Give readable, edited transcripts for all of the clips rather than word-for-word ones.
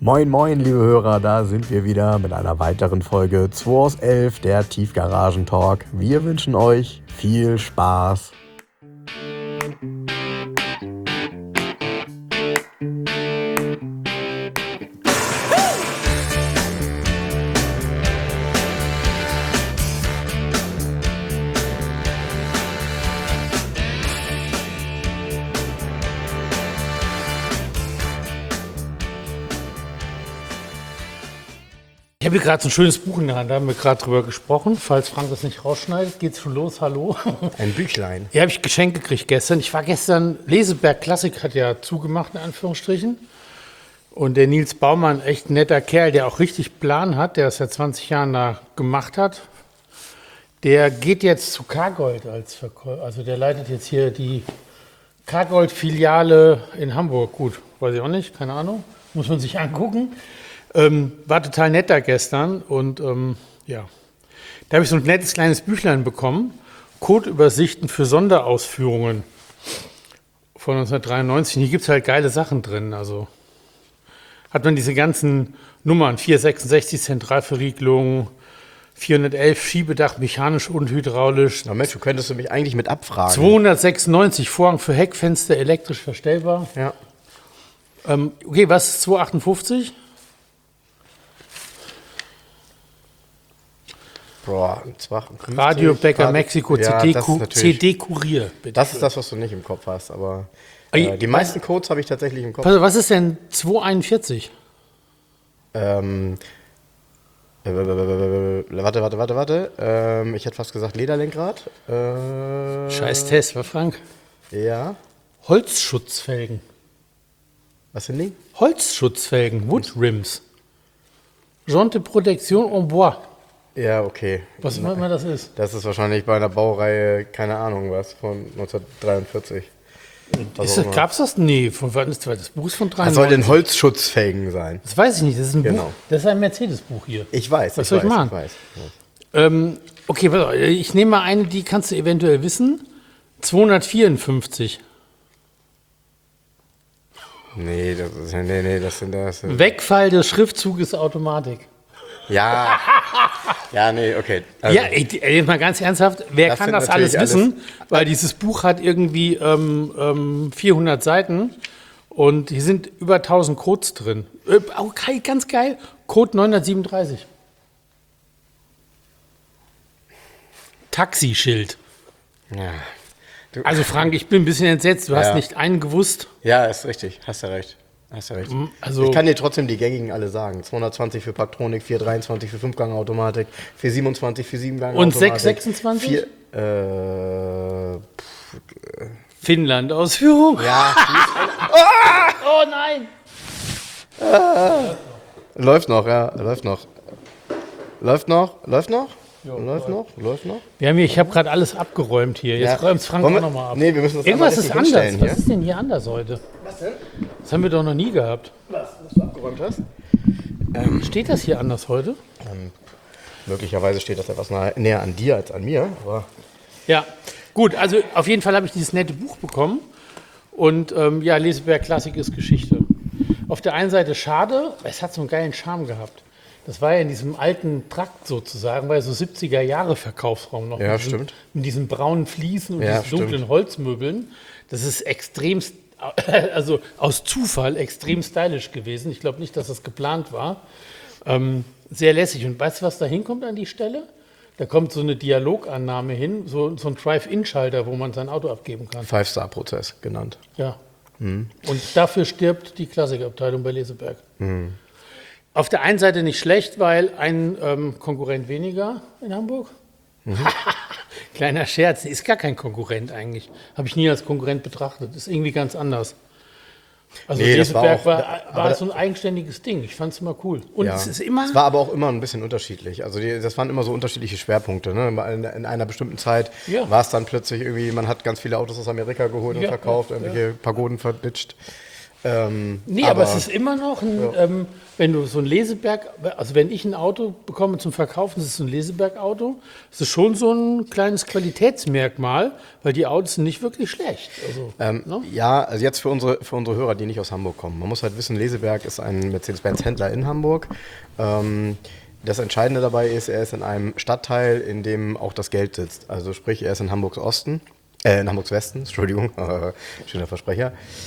Moin moin liebe Hörer, da sind wir wieder mit einer weiteren Folge 2 aus 11, der Tiefgaragen-Talk. Wir wünschen euch viel Spaß. Ich habe hier gerade so ein schönes Buch in der Hand, da haben wir gerade drüber gesprochen. Falls Frank das nicht rausschneidet, geht's schon los, hallo. Ein Büchlein. Hier habe ich Geschenk gekriegt gestern. Ich war gestern, Leseberg Klassik hat ja zugemacht, in Anführungsstrichen. Und der Nils Baumann, echt ein netter Kerl, der auch richtig Plan hat, der das seit 20 Jahren da gemacht hat. Der geht jetzt zu Cargold als Verkäufer. Also der leitet jetzt hier die Cargold-Filiale in Hamburg. Gut, weiß ich auch nicht, keine Ahnung. Muss man sich angucken. War total nett da gestern und ja, da habe ich so ein nettes kleines Büchlein bekommen, Codeübersichten für Sonderausführungen von 1993. Hier gibt es halt geile Sachen drin, also hat man diese ganzen Nummern, 466 Zentralverriegelung, 411 Schiebedach, mechanisch und hydraulisch. Na Mensch, du könntest mich eigentlich mit abfragen. 296 Vorhang für Heckfenster, elektrisch verstellbar. Ja. Okay, was ist 258? Boah, 258. Radio Bäcker Mexiko, Ja, CD Kurier. Bitte. Das ist das, was du nicht im Kopf hast, aber die meisten Codes habe ich tatsächlich im Kopf. Also, was ist denn 241? Warte. Ich hätte fast gesagt Lederlenkrad. Scheiß Test, war Frank? Ja. Holzschutzfelgen. Was sind die? Holzschutzfelgen, Wood Rims. Jante Protection en bois. Ja, okay. Was immer das ist. Das ist wahrscheinlich bei einer Baureihe, keine Ahnung was, von 1943. Gab es das? Nee, von wann ist das? Das Buch ist von 93. Das soll denn Holzschutzfelgen sein? Das weiß ich nicht, das ist ein Genau. Buch. Das ist ein Mercedes-Buch hier. Ich weiß, Was soll ich machen? Okay, pass auf, ich nehme mal eine, die kannst du eventuell wissen. 254. Nee, das sind. Wegfall des Schriftzuges Automatik. Ja. Ja, nee, okay. Also, Ja, jetzt mal ganz ernsthaft, wer das kann sind das alles natürlich wissen? Weil dieses Buch hat irgendwie 400 Seiten und hier sind über 1000 Codes drin. Okay, ganz geil, Code 937. Taxischild. ja. Also Frank, ich bin ein bisschen entsetzt, du hast Ja. nicht einen gewusst. Ja, ist richtig. Hast du recht. Also Ich kann dir trotzdem die gängigen alle sagen. 220 für Paktronik, 423 für 5-Gang-Automatik, 427 für 7-Gang-Automatik. Und 626? Finnland-Ausführung. Ja, Oh nein! läuft noch. Läuft noch. Wir haben hier, ich habe gerade alles abgeräumt hier. Jetzt räumt Frank auch Wollen wir- nochmal ab. Nee, wir müssen das Irgendwas einmal ist richtig anders. hinstellen Was hier. ist denn hier anders heute? Was denn? Das haben wir doch noch nie gehabt. Was du abgeräumt hast? Steht das hier anders heute? Möglicherweise steht das etwas näher an dir als an mir. Aber Ja, gut. Also auf jeden Fall habe ich dieses nette Buch bekommen. Und ja, Leseberg Klassik ist Geschichte. Auf der einen Seite schade, es hat so einen geilen Charme gehabt. Das war ja in diesem alten Trakt sozusagen, war ja so 70er-Jahre-Verkaufsraum noch. Ja, mit diesen, stimmt. Mit diesen braunen Fliesen und Ja, diesen dunklen stimmt. Holzmöbeln. Das ist extremst, also aus Zufall extrem stylisch gewesen. Ich glaube nicht, dass das geplant war. Sehr lässig. Und weißt du, was da hinkommt an die Stelle? Da kommt so eine Dialogannahme hin, so ein Drive-In-Schalter, wo man sein Auto abgeben kann. 5-Star-Prozess genannt. Ja. Und dafür stirbt die Klassikabteilung bei Leseberg. Auf der einen Seite nicht schlecht, weil ein Konkurrent weniger in Hamburg. Kleiner Scherz, ist gar kein Konkurrent eigentlich. Habe ich nie als Konkurrent betrachtet. Ist irgendwie ganz anders. Also Nee, das Leseberg war auch- war so ein eigenständiges Ding. Ich fand es immer cool. Und Ja. es ist immer... Es war aber auch immer ein bisschen unterschiedlich. Also das waren immer so unterschiedliche Schwerpunkte. Ne? In einer bestimmten Zeit Ja. war es dann plötzlich irgendwie, man hat ganz viele Autos aus Amerika geholt und Ja, verkauft, ja, irgendwelche Pagoden verditscht. Nee, aber es ist immer noch wenn du so ein Leseberg, also wenn ich ein Auto bekomme zum Verkaufen, das ist so ein Leseberg-Auto, das ist schon so ein kleines Qualitätsmerkmal, weil die Autos sind nicht wirklich schlecht. Also, ne? Ja, also jetzt für unsere Hörer, die nicht aus Hamburg kommen. Man muss halt wissen, Leseberg ist ein Mercedes-Benz-Händler in Hamburg. Das Entscheidende dabei ist, er ist in einem Stadtteil, in dem auch das Geld sitzt. Also sprich, er ist in Hamburgs Osten, in Hamburgs Westen, Entschuldigung, schöner Versprecher.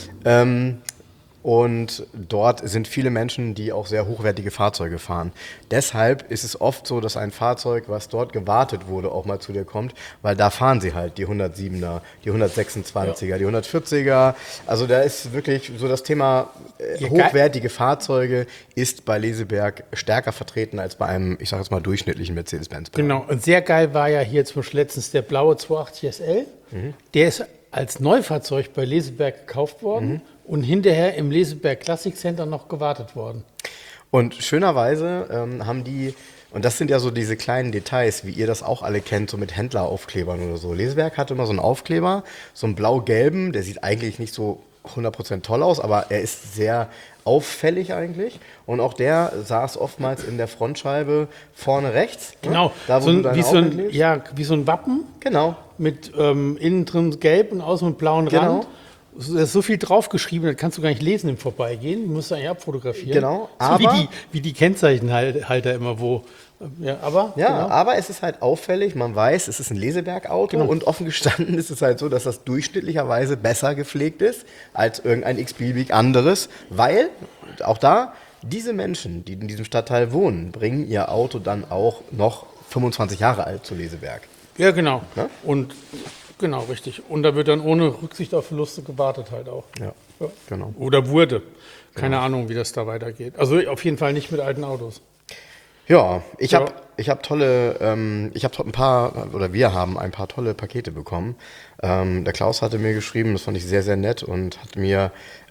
Und dort sind viele Menschen, die auch sehr hochwertige Fahrzeuge fahren. Deshalb ist es oft so, dass ein Fahrzeug, was dort gewartet wurde, auch mal zu dir kommt, weil da fahren sie halt, die 107er, die 126er, die 140er. Also da ist wirklich so das Thema hochwertige Fahrzeuge ist bei Leseberg stärker vertreten als bei einem, ich sage jetzt mal, durchschnittlichen Mercedes-Benz. Genau, und sehr geil war ja hier zum Beispiel letztens der blaue 280 SL. Der ist als Neufahrzeug bei Leseberg gekauft worden und hinterher im Leseberg Classic Center noch gewartet worden. Und schönerweise haben die, und das sind ja so diese kleinen Details, wie ihr das auch alle kennt, so mit Händleraufklebern oder so. Leseberg hatte immer so einen Aufkleber, so einen blau-gelben, der sieht eigentlich nicht so 100% toll aus, aber er ist sehr auffällig eigentlich. Und auch der saß oftmals in der Frontscheibe vorne rechts. Genau, Ne? Da, wo wie so ein Wappen. Genau. Mit innen drin gelb und außen mit blauen Genau. Rand. Da ist so viel draufgeschrieben, das kannst du gar nicht lesen im Vorbeigehen. Du musst eigentlich abfotografieren. Genau, so aber wie die Kennzeichenhalter immer wo. Ja, genau. aber es ist halt auffällig, man weiß, es ist ein Leseberg-Auto und offen gestanden ist es halt so, dass das durchschnittlicherweise besser gepflegt ist als irgendein x-beliebig anderes, weil auch da diese Menschen, die in diesem Stadtteil wohnen, bringen ihr Auto dann auch noch 25 Jahre alt zu Leseberg. Ja, genau. Ne? Und genau, richtig. Und da wird dann ohne Rücksicht auf Verluste gewartet halt auch. Ja, genau. Oder wurde. Keine Ahnung, wie das da weitergeht. Also auf jeden Fall nicht mit alten Autos. Ja, wir haben ein paar tolle Pakete bekommen. Der Klaus hatte mir geschrieben, das fand ich sehr, sehr nett und hat mir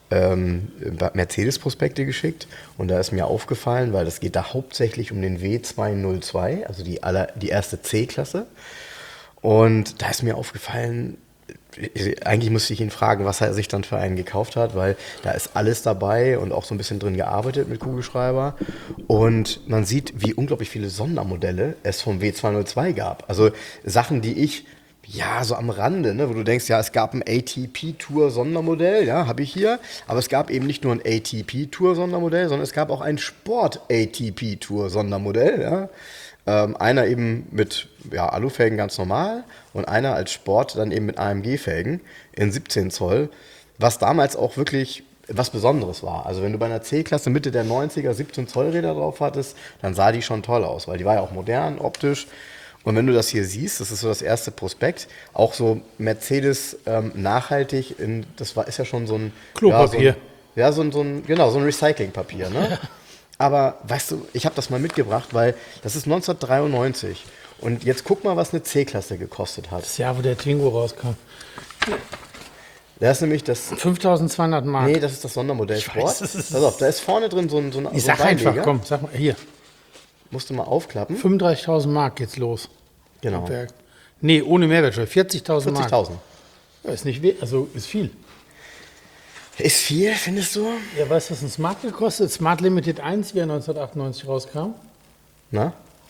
Mercedes-Prospekte geschickt. Und da ist mir aufgefallen, weil es geht da hauptsächlich um den W202, also die erste C-Klasse. Und da ist mir aufgefallen, eigentlich musste ich ihn fragen, was er sich dann für einen gekauft hat, weil da ist alles dabei und auch so ein bisschen drin gearbeitet mit Kugelschreiber. Und man sieht, wie unglaublich viele Sondermodelle es vom W202 gab. Also Sachen, die ich, so am Rande, ne, wo du denkst, ja, es gab ein ATP-Tour-Sondermodell, ja, habe ich hier. Aber es gab eben nicht nur ein ATP-Tour-Sondermodell, sondern es gab auch ein Sport-ATP-Tour-Sondermodell, ja. Einer eben mit Alufelgen ganz normal und einer als Sport dann eben mit AMG-Felgen in 17 Zoll, was damals auch wirklich was Besonderes war. Also wenn du bei einer C-Klasse Mitte der 90er 17 Zoll Räder drauf hattest, dann sah die schon toll aus, weil die war ja auch modern, optisch. Und wenn du das hier siehst, das ist so das erste Prospekt, auch so Mercedes nachhaltig, ist ja schon so ein Klopapier. So ein Recyclingpapier, ne? Aber weißt du, ich habe das mal mitgebracht, weil das ist 1993. Und jetzt guck mal, was eine C-Klasse gekostet hat. Das Jahr, wo der Twingo rauskam. Das ist nämlich das... 5.200 Mark. Nee, das ist das Sondermodell Sport. Pass auf, da ist vorne drin so ein Ich sag Beinleger. einfach, komm, sag mal, hier. Musst du mal aufklappen. 35.000 Mark geht's los. Genau. Nee, ohne Mehrwertsteuer. 40.000 Mark. 40.000. Ja, ist nicht also ist viel. Ist viel, findest du? Ja, weißt du, was ein Smart gekostet? Smart Limited 1, wie er 1998 rauskam? Na?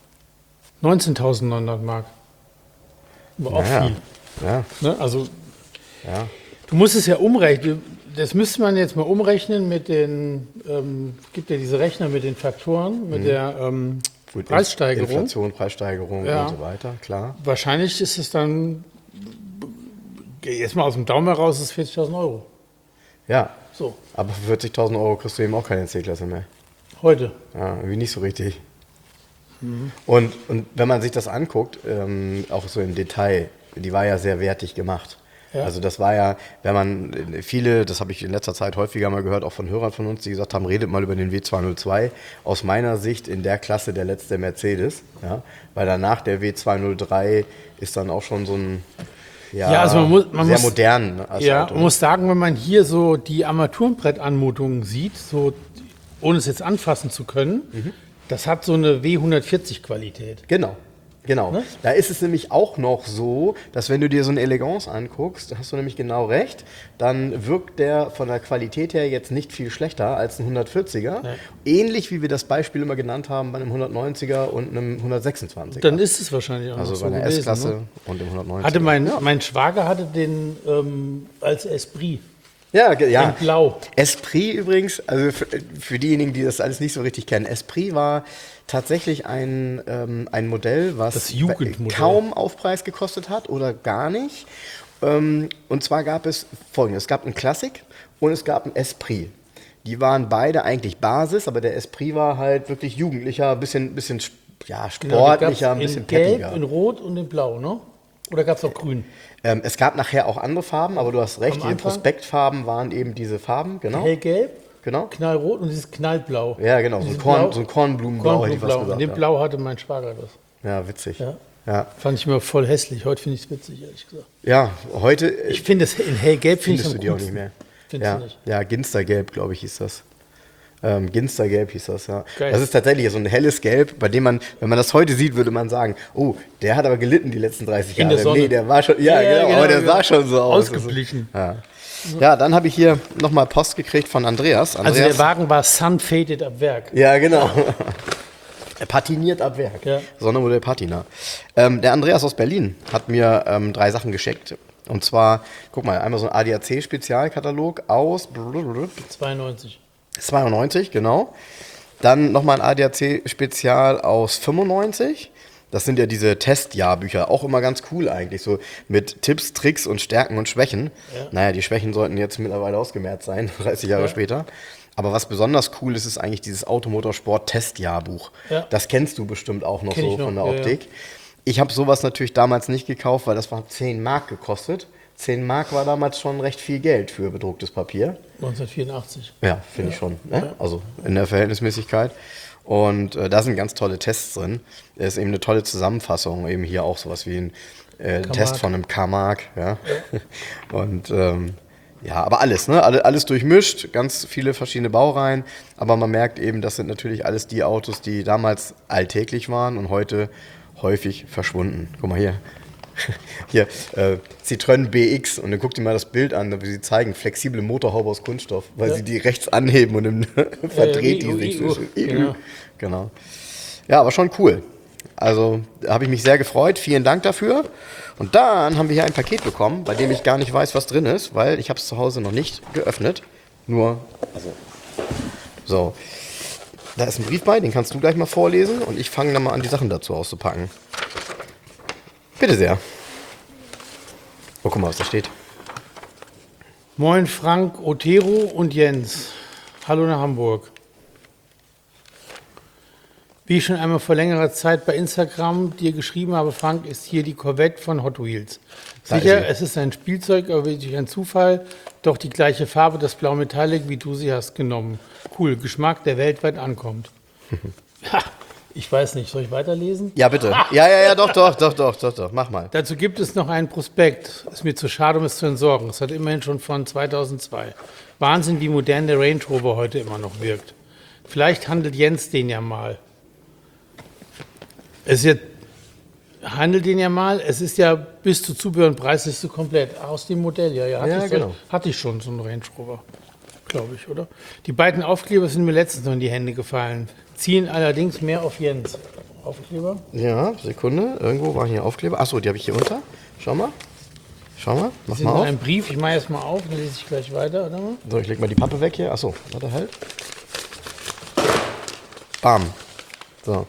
19.900 Mark. Aber auch viel. Ja. Ne? Also, Ja. du musst es ja umrechnen. Das müsste man jetzt mal umrechnen mit den, gibt ja diese Rechner mit den Faktoren, mit der Gut, Preissteigerung. Inflation, Preissteigerung Ja. und so weiter, klar. Wahrscheinlich ist es dann, jetzt mal aus dem Daumen heraus, ist 40.000 Euro. Ja, So, aber für 40.000 Euro kriegst du eben auch keine C-Klasse mehr. heute. Ja, irgendwie nicht so richtig. Und wenn man sich das anguckt, auch so im Detail, die war ja sehr wertig gemacht. Ja. Also das war ja, das habe ich in letzter Zeit häufiger mal gehört, auch von Hörern von uns, die gesagt haben, redet mal über den W202. Aus meiner Sicht in der Klasse der letzte Mercedes, ja, weil danach der W203 ist dann auch schon so ein Also man sehr muss, modern als ja, Auto. man muss sagen, wenn man hier so die Armaturenbrettanmutungen sieht, so ohne es jetzt anfassen zu können, das hat so eine W140-Qualität. Genau. Genau. Ne? Da ist es nämlich auch noch so, dass wenn du dir so eine Elegance anguckst, da hast du nämlich genau recht, dann wirkt der von der Qualität her jetzt nicht viel schlechter als ein 140er. Nee. Ähnlich wie wir das Beispiel immer genannt haben bei einem 190er und einem 126er. Dann ist es wahrscheinlich auch also noch bei so einer gewesen, S-Klasse ne? und dem 190er. Hatte mein Schwager hatte den als Esprit. Ja, In Blau. Esprit übrigens, also für diejenigen, die das alles nicht so richtig kennen, Esprit war tatsächlich ein Modell, was Das Jugendmodell. kaum Aufpreis gekostet hat oder gar nicht. Und zwar gab es Folgendes: Es gab einen Classic und es gab einen Esprit. Die waren beide eigentlich Basis, aber der Esprit war halt wirklich jugendlicher, ein bisschen ja, sportlicher, ein bisschen in Gelb, peppiger. in Rot und in Blau, ne? Oder gab es auch Grün? Es gab nachher auch andere Farben, aber du hast recht, Am die Anfang? Prospektfarben waren eben diese Farben, genau. Hellgelb, Genau. Knallrot und dieses Knallblau. Ja, genau, so Dieses ein Kornblumenblau, hätte ich fast Kornblau. gesagt. In dem Ja. Blau hatte mein Schwager das. Ja, witzig. Ja. Ja, Fand ich immer voll hässlich. Heute finde ich es witzig, ehrlich gesagt. ja heute Ich finde es in Hellgelb finde ich findest am du die auch coolsten. nicht mehr. Findest Ja, du nicht? ja, Ginstergelb, glaube ich, hieß das. Ginstergelb hieß das, ja. Geil. Das ist tatsächlich so ein helles Gelb, bei dem man, wenn man das heute sieht, würde man sagen, oh, der hat aber gelitten die letzten 30 In Jahre. der Sonne. Nee, der war schon, ja, genau, aber der sah schon so aus. Ausgeblichen. Ja. Ja, dann habe ich hier nochmal Post gekriegt von Andreas. Also der Wagen war sun-faded ab Werk. Ja, genau. Er patiniert ab Werk. Ja. Sondermodell Patina. Der Andreas aus Berlin hat mir 3 Sachen geschickt. Und zwar, guck mal, einmal so ein ADAC-Spezialkatalog aus 92. 92, genau. Dann nochmal ein ADAC-Spezial aus 95. Das sind ja diese Testjahrbücher, auch immer ganz cool eigentlich, so mit Tipps, Tricks und Stärken und Schwächen. Ja. Naja, die Schwächen sollten jetzt mittlerweile ausgemerzt sein, 30 Jahre Ja. später. Aber was besonders cool ist, ist eigentlich dieses Automotorsport-Testjahrbuch. Ja. Das kennst du bestimmt auch noch Kenn so ich noch, von der ja, ja. Optik. Ich habe sowas natürlich damals nicht gekauft, weil das war 10 Mark gekostet. 10 Mark war damals schon recht viel Geld für bedrucktes Papier. 1984. Ja, finde ich schon. Ne? Also in der Verhältnismäßigkeit. Und da sind ganz tolle Tests drin. Es ist eben eine tolle Zusammenfassung. Eben hier auch sowas wie ein Test von einem K-Mark. Ja? Und ja, aber alles, ne? Alles durchmischt, ganz viele verschiedene Baureihen. Aber man merkt eben, das sind natürlich alles die Autos, die damals alltäglich waren und heute häufig verschwunden. Guck mal hier. Hier, Citroën BX, und dann guck dir mal das Bild an, wie sie zeigen, flexible Motorhaube aus Kunststoff, weil sie die rechts anheben und dann verdreht die sich. Genau. Genau. Ja, aber schon cool. Also, da habe ich mich sehr gefreut. Vielen Dank dafür. Und dann haben wir hier ein Paket bekommen, bei dem ich gar nicht weiß, was drin ist, weil ich habe es zu Hause noch nicht geöffnet. Nur, also, so. Da ist ein Brief bei, den kannst du gleich mal vorlesen und ich fange dann mal an, die Sachen dazu auszupacken. Bitte sehr. Oh, guck mal, was da steht. Moin Frank, Otero und Jens. Hallo nach Hamburg. Wie ich schon einmal vor längerer Zeit bei Instagram dir geschrieben habe, Frank, ist hier die Corvette von Hot Wheels. Da ist Sicher, sie. es ist ein Spielzeug, aber durch ein Zufall doch die gleiche Farbe, das Blau Metallic, wie du sie hast genommen. Cool, Geschmack, der weltweit ankommt. Ha, ich weiß nicht, soll ich weiterlesen? Ja, bitte. Ja, doch, mach mal. Dazu gibt es noch einen Prospekt. Ist mir zu schade, um es zu entsorgen. Es hat immerhin schon von 2002. Wahnsinn, wie modern der Range Rover heute immer noch wirkt. Vielleicht handelt Jens den ja mal. Handelt den ja mal. Es ist ja bis zu Zubehör und Preisliste komplett. Aus dem Modell, Genau. Hatte ich schon so einen Range Rover, glaube ich, oder? Die beiden Aufkleber sind mir letztens noch in die Hände gefallen. Ziehen allerdings mehr auf Jens. Aufkleber? Ja, Sekunde. Irgendwo waren hier Aufkleber. Achso, die habe ich hier unter. Schau mal, mach Sie mal sind auf. ein Brief. Ich mache erst mal auf, dann lese ich gleich weiter, oder? So, ich leg mal die Pappe weg hier. Achso, warte halt. Bam. So.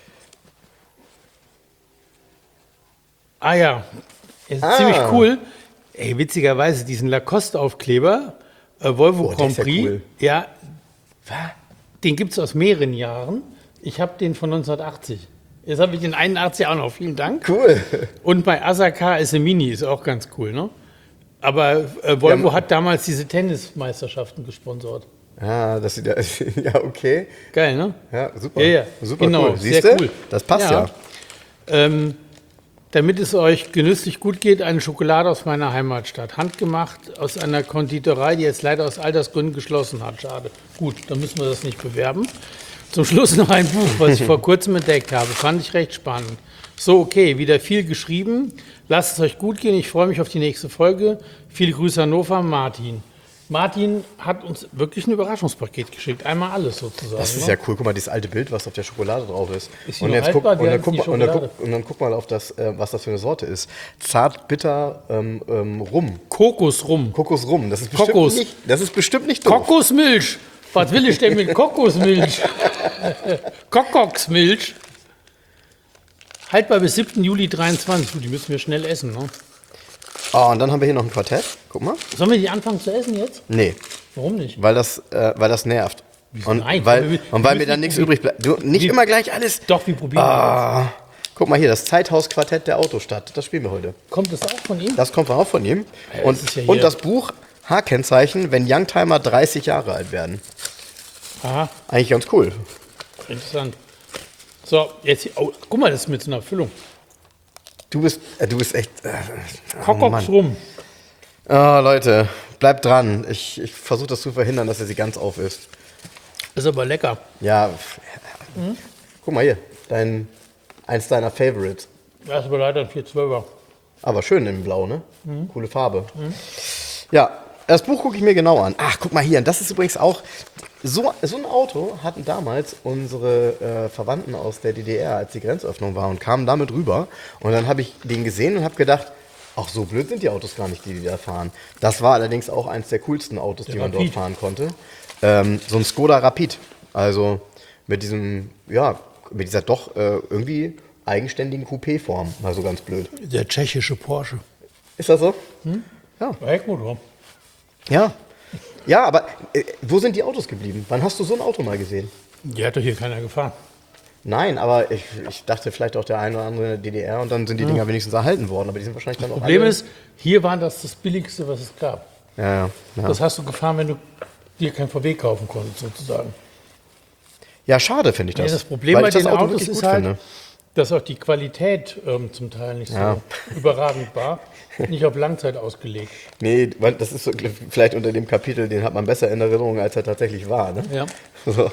Ah ja, ist ziemlich cool. Ey, witzigerweise, diesen Lacoste-Aufkleber, Volvo der Grand ist ja Prix, cool. ja, den gibt es aus mehreren Jahren. Ich habe den von 1980. Jetzt habe ich den 81 auch noch, vielen Dank. Cool. Und bei Asaka ist ein Mini, ist auch ganz cool, ne? Aber Volvo hat damals diese Tennismeisterschaften gesponsert. Ah, das sieht ja, ja, okay. Geil, ne? Ja, super. Ja, ja. Super Genau, cool. sehr Siehst du? cool. Das passt ja. Damit es euch genüsslich gut geht, eine Schokolade aus meiner Heimatstadt. Handgemacht aus einer Konditorei, die jetzt leider aus Altersgründen geschlossen hat. Schade. Gut, dann müssen wir das nicht bewerben. Zum Schluss noch ein Buch, was ich vor kurzem entdeckt habe. Fand ich recht spannend. So, okay, wieder viel geschrieben. Lasst es euch gut gehen. Ich freue mich auf die nächste Folge. Viele Grüße Hannover, Martin. Martin hat uns wirklich ein Überraschungspaket geschickt. Einmal alles sozusagen. Das ist ja cool. Guck mal, dieses alte Bild, was auf der Schokolade drauf ist. Ist die noch haltbar? Und dann guck mal auf das, was das für eine Sorte ist. Zart, bitter, Rum. Kokosrum. Kokosrum. Das ist bestimmt nicht doof. Kokosmilch. Was will ich denn mit Kokosmilch? Kokoksmilch. Haltbar bis 7. Juli 23. Die müssen wir schnell essen, ne? Oh, und dann haben wir hier noch ein Quartett. Guck mal. Sollen wir die anfangen zu essen jetzt? Nee. Warum nicht? Weil das nervt. Und Nein, weil mir dann nichts übrig bleibt. Du, nicht immer gleich alles. Doch, wir probieren. Guck mal hier, das Zeithaus-Quartett der Autostadt. Das spielen wir heute. Kommt das auch von ihm? Das kommt auch von ihm. Ja, und, das ist ja und hier- das Buch H-Kennzeichen, wenn Youngtimer 30 Jahre alt werden. Aha, Eigentlich ganz cool. interessant. So, jetzt hier. Oh, guck mal, das ist mit so einer Füllung. Du bist echt. Kokoksrum. Oh, Leute, bleibt dran. Ich versuche das zu verhindern, dass er sie ganz auf ist. Ist aber lecker. Ja. Guck mal hier, eins deiner Favorites. Das ist aber leider ein 412er. Aber schön in Blau, ne? Coole Farbe. Ja, das Buch gucke ich mir genau an. Ach, guck mal hier, das ist übrigens auch. So ein Auto hatten damals unsere Verwandten aus der DDR, als die Grenzöffnung war, und kamen damit rüber. Und dann habe ich den gesehen und habe gedacht, ach, so blöd sind die Autos gar nicht, die da fahren. Das war allerdings auch eins der coolsten Autos, die man dort Rapid. fahren konnte. So ein Skoda Rapid. Also mit dieser doch irgendwie eigenständigen Coupé-Form. Mal so ganz blöd. Der tschechische Porsche. Ist das so? Heckmotor. Ja. Ja, aber wo sind die Autos geblieben? Wann hast du so ein Auto mal gesehen? Die hat doch hier keiner gefahren. Nein, aber ich dachte vielleicht auch der eine oder andere in der DDR und dann sind die Dinger wenigstens erhalten worden, aber die sind wahrscheinlich dann auch Problem alle... ist, hier war das Billigste, was es gab. Ja. Das hast du gefahren, wenn du dir kein VW kaufen konntest, sozusagen. Ja, schade finde ich das. Ja, das Problem weil bei ich das den Auto Autos wirklich ist gut halt, finde. dass auch die Qualität zum Teil nicht so überragend war. Nicht auf Langzeit ausgelegt. Nee, weil das ist so, vielleicht unter dem Kapitel, den hat man besser in Erinnerung, als er tatsächlich war. Ne? Ja. So.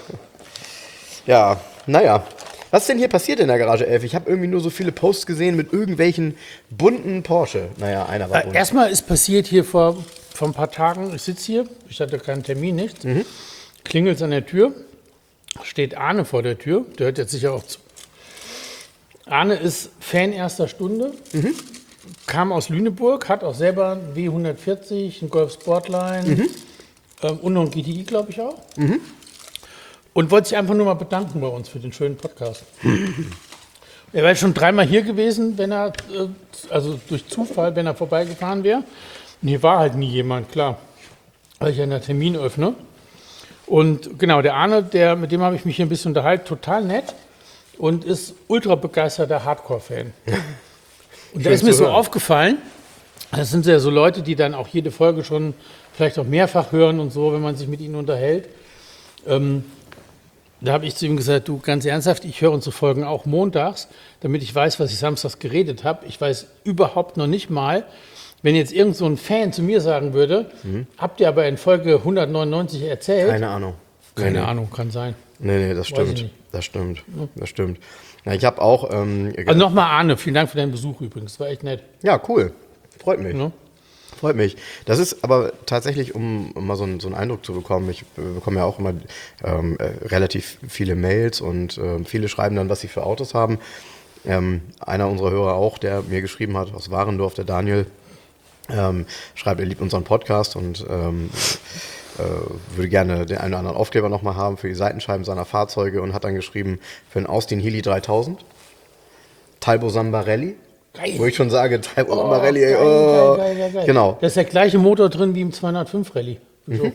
Ja, naja. Was ist denn hier passiert in der Garage 11? Ich habe irgendwie nur so viele Posts gesehen mit irgendwelchen bunten Porsche. Naja, einer war bunt. Erstmal ist passiert hier vor ein paar Tagen, ich sitze hier, ich hatte keinen Termin, nichts, klingelt an der Tür, steht Arne vor der Tür, der hört jetzt sicher auch zu. Arne ist Fan erster Stunde, kam aus Lüneburg, hat auch selber einen W140, einen Golf Sportline und noch einen GTI, glaube ich auch. Und wollte sich einfach nur mal bedanken bei uns für den schönen Podcast. Er wäre schon dreimal hier gewesen, wenn er, also durch Zufall, wenn er vorbeigefahren wäre. Und hier war halt nie jemand, klar, weil ich ja einen Termin öffne. Und genau, der Arne, mit dem habe ich mich hier ein bisschen unterhalten, total nett und ist ultra begeisterter Hardcore-Fan. Und da ist mir so aufgefallen, das sind ja so Leute, die dann auch jede Folge schon vielleicht auch mehrfach hören und so, wenn man sich mit ihnen unterhält. Da habe ich zu ihm gesagt, du, ganz ernsthaft, ich höre unsere Folgen auch montags, damit ich weiß, was ich samstags geredet habe. Ich weiß überhaupt noch nicht mal, wenn jetzt irgend so ein Fan zu mir sagen würde, habt ihr aber in Folge 199 erzählt? Keine Ahnung. Keine Ahnung, kann sein. Nee, das Weiß ich stimmt. nicht. Das stimmt. Na, ich habe auch... Also nochmal Arne, vielen Dank für deinen Besuch übrigens, war echt nett. ja, cool. Freut mich. Ne? Freut mich. Das ist aber tatsächlich, um mal so einen Eindruck zu bekommen, ich bekomme ja auch immer relativ viele Mails und viele schreiben dann, was sie für Autos haben. Einer unserer Hörer auch, der mir geschrieben hat, aus Warendorf, der Daniel, schreibt, er liebt unseren Podcast und würde gerne den einen oder anderen Aufkleber nochmal haben für die Seitenscheiben seiner Fahrzeuge und hat dann geschrieben, für einen Austin Healey 3000, Talbot Sambarelli, Geil. wo ich schon sage, Talbot Sambarelli, ey, Geil. Genau. Da ist der gleiche Motor drin wie im 205 Rallye. So.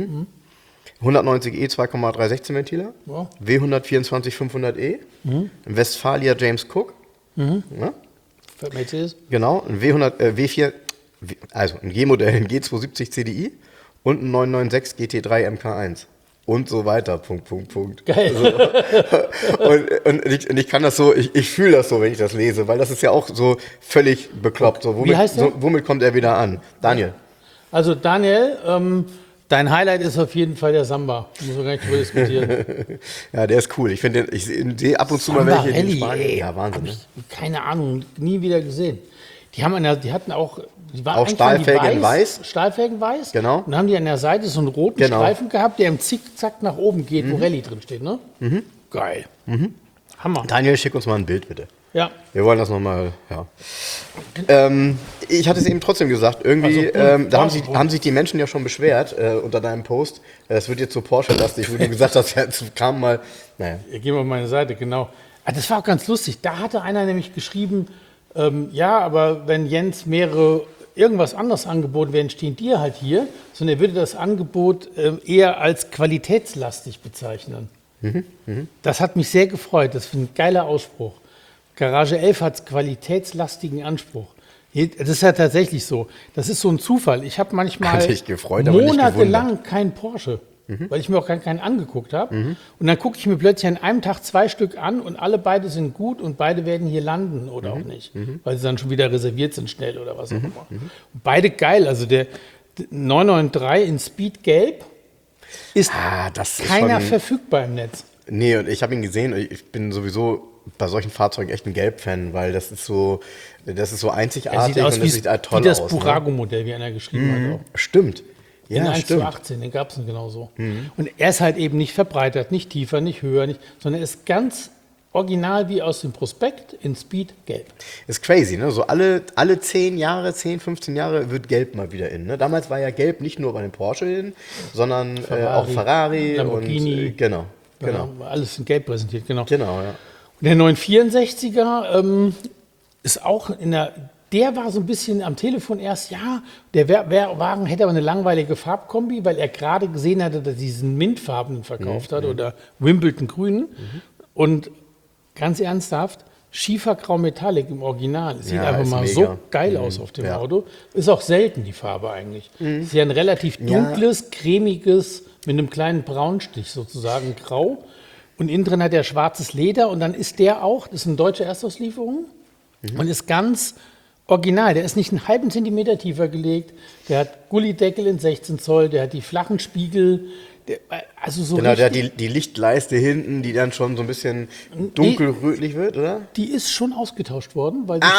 190e 2,3 16-Ventiler, Ja. W124 500e, ein Westfalia James Cook, ja, Für Mercedes. genau, ein W4, also ein G-Modell, ein G270 CDI und ein 996 GT3 MK1 und so weiter, Punkt. Geil. Und ich kann das so, ich fühle das so, wenn ich das lese, weil das ist ja auch so völlig bekloppt. So, Wie heißt der? womit kommt er wieder an? Daniel. Also Daniel, Dein Highlight ist auf jeden Fall der Samba. Muss man gar nicht drüber diskutieren. Ja, der ist cool. Ich finde, ich sehe ab und zu mal welche in Spanien. Ja, Wahnsinn. Hab ich, keine Ahnung, nie wieder gesehen. Die hatten auch, die waren auch Stahlfelgen weiß. Stahlfelgen weiß. Genau. Und dann haben die an der Seite so einen roten Streifen gehabt, der im Zickzack nach oben geht, wo Rallye drin steht, ne? Geil. Hammer. Daniel, schick uns mal ein Bild, bitte. Ja. Wir wollen das nochmal, ja. Ich hatte es eben trotzdem gesagt, irgendwie, Also, da haben sich die Menschen ja schon beschwert unter deinem Post. Es wird jetzt so Porsche-lastig, wo du gesagt hast, ja, es kam mal, naja. Gehen wir auf meine Seite, genau. Das war auch ganz lustig. Da hatte einer nämlich geschrieben, ja, aber wenn Jens irgendwas anderes angeboten wäre, stehen dir halt hier, sondern er würde das Angebot eher als qualitätslastig bezeichnen. Das hat mich sehr gefreut. Das finde ich ein geiler Ausspruch. Garage 11 hat qualitätslastigen Anspruch. Das ist ja tatsächlich so. Das ist so ein Zufall. Ich habe manchmal monatelang keinen Porsche, weil ich mir auch gar keinen angeguckt habe. Und dann gucke ich mir plötzlich an einem Tag 2 Stück an und alle beide sind gut und beide werden hier landen oder auch nicht, weil sie dann schon wieder reserviert sind schnell oder was auch immer. Und beide geil. Also der 993 in Speed Gelb ist keiner verfügbar im Netz. Nee, und ich habe ihn gesehen. Ich bin sowieso bei solchen Fahrzeugen echt ein Gelb-Fan, weil das ist so einzigartig und das sieht halt toll aus. Wie das Burago-Modell, wie einer geschrieben hat. Auch. Stimmt. Ja, in 1:18, den gab es genau so. Und er ist halt eben nicht verbreitert, nicht tiefer, nicht höher, sondern er ist ganz original wie aus dem Prospekt in Speed Gelb. Ist crazy, ne? So alle 10 Jahre, 10, 15 Jahre wird Gelb mal wieder in. Ne? Damals war ja Gelb nicht nur bei den Porsche in, sondern auch Ferrari Lamborghini. Und genau. Alles in Gelb präsentiert, genau. Genau, ja. Und der 964er ist auch der war so ein bisschen am Telefon erst, ja, der Wagen hätte aber eine langweilige Farbkombi, weil er gerade gesehen hatte, dass er diesen Mintfarbenen verkauft hat oder Wimbledon Grünen. Und ganz ernsthaft, Schiefergrau Metallic im Original. Sieht einfach mal mega. So geil aus auf dem Auto. Ist auch selten die Farbe eigentlich. Ist ja ein relativ dunkles, cremiges, mit einem kleinen Braunstich sozusagen grau. Und innen drin hat er schwarzes Leder und dann ist der auch, das ist eine deutsche Erstauslieferung und ist ganz original. Der ist nicht einen halben Zentimeter tiefer gelegt, der hat Gullideckel in 16 Zoll, der hat die flachen Spiegel, der hat die Lichtleiste hinten, die dann schon so ein bisschen dunkelrötlich wird, oder? Die ist schon ausgetauscht worden, weil die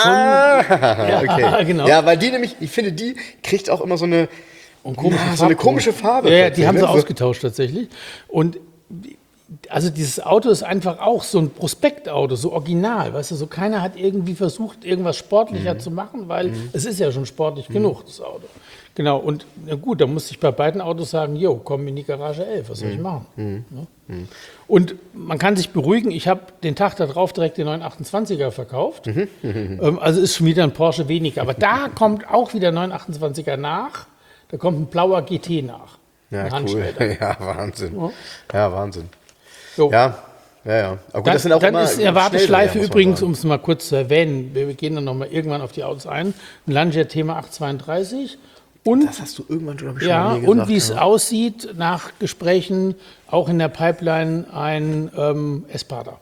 okay. Genau. Ja, weil die nämlich, ich finde, die kriegt auch immer so eine komische Farbe. Ja, die haben sie ausgetauscht tatsächlich. Und also dieses Auto ist einfach auch so ein Prospektauto, so original, weißt du, so keiner hat irgendwie versucht, irgendwas sportlicher zu machen, weil es ist ja schon sportlich genug, das Auto. Genau, und na gut, da musste ich bei beiden Autos sagen, jo, komm in die Garage 11, was soll ich machen? Ja? Und man kann sich beruhigen, ich habe den Tag darauf direkt den 928er verkauft, also ist schon wieder ein Porsche weniger, aber da kommt auch wieder 928er nach, da kommt ein blauer GT nach. Ja, cool. Ja, Wahnsinn. Ja, Wahnsinn. So. Ja. Aber gut, das sind auch dann immer ist eine Warteschleife übrigens, um es mal kurz zu erwähnen, wir gehen dann nochmal irgendwann auf die Autos ein, ein Lancia Thema 832 und, das hast du irgendwann, glaube ich, schon mal gesagt. Und wie es aussieht nach Gesprächen, auch in der Pipeline ein Espada.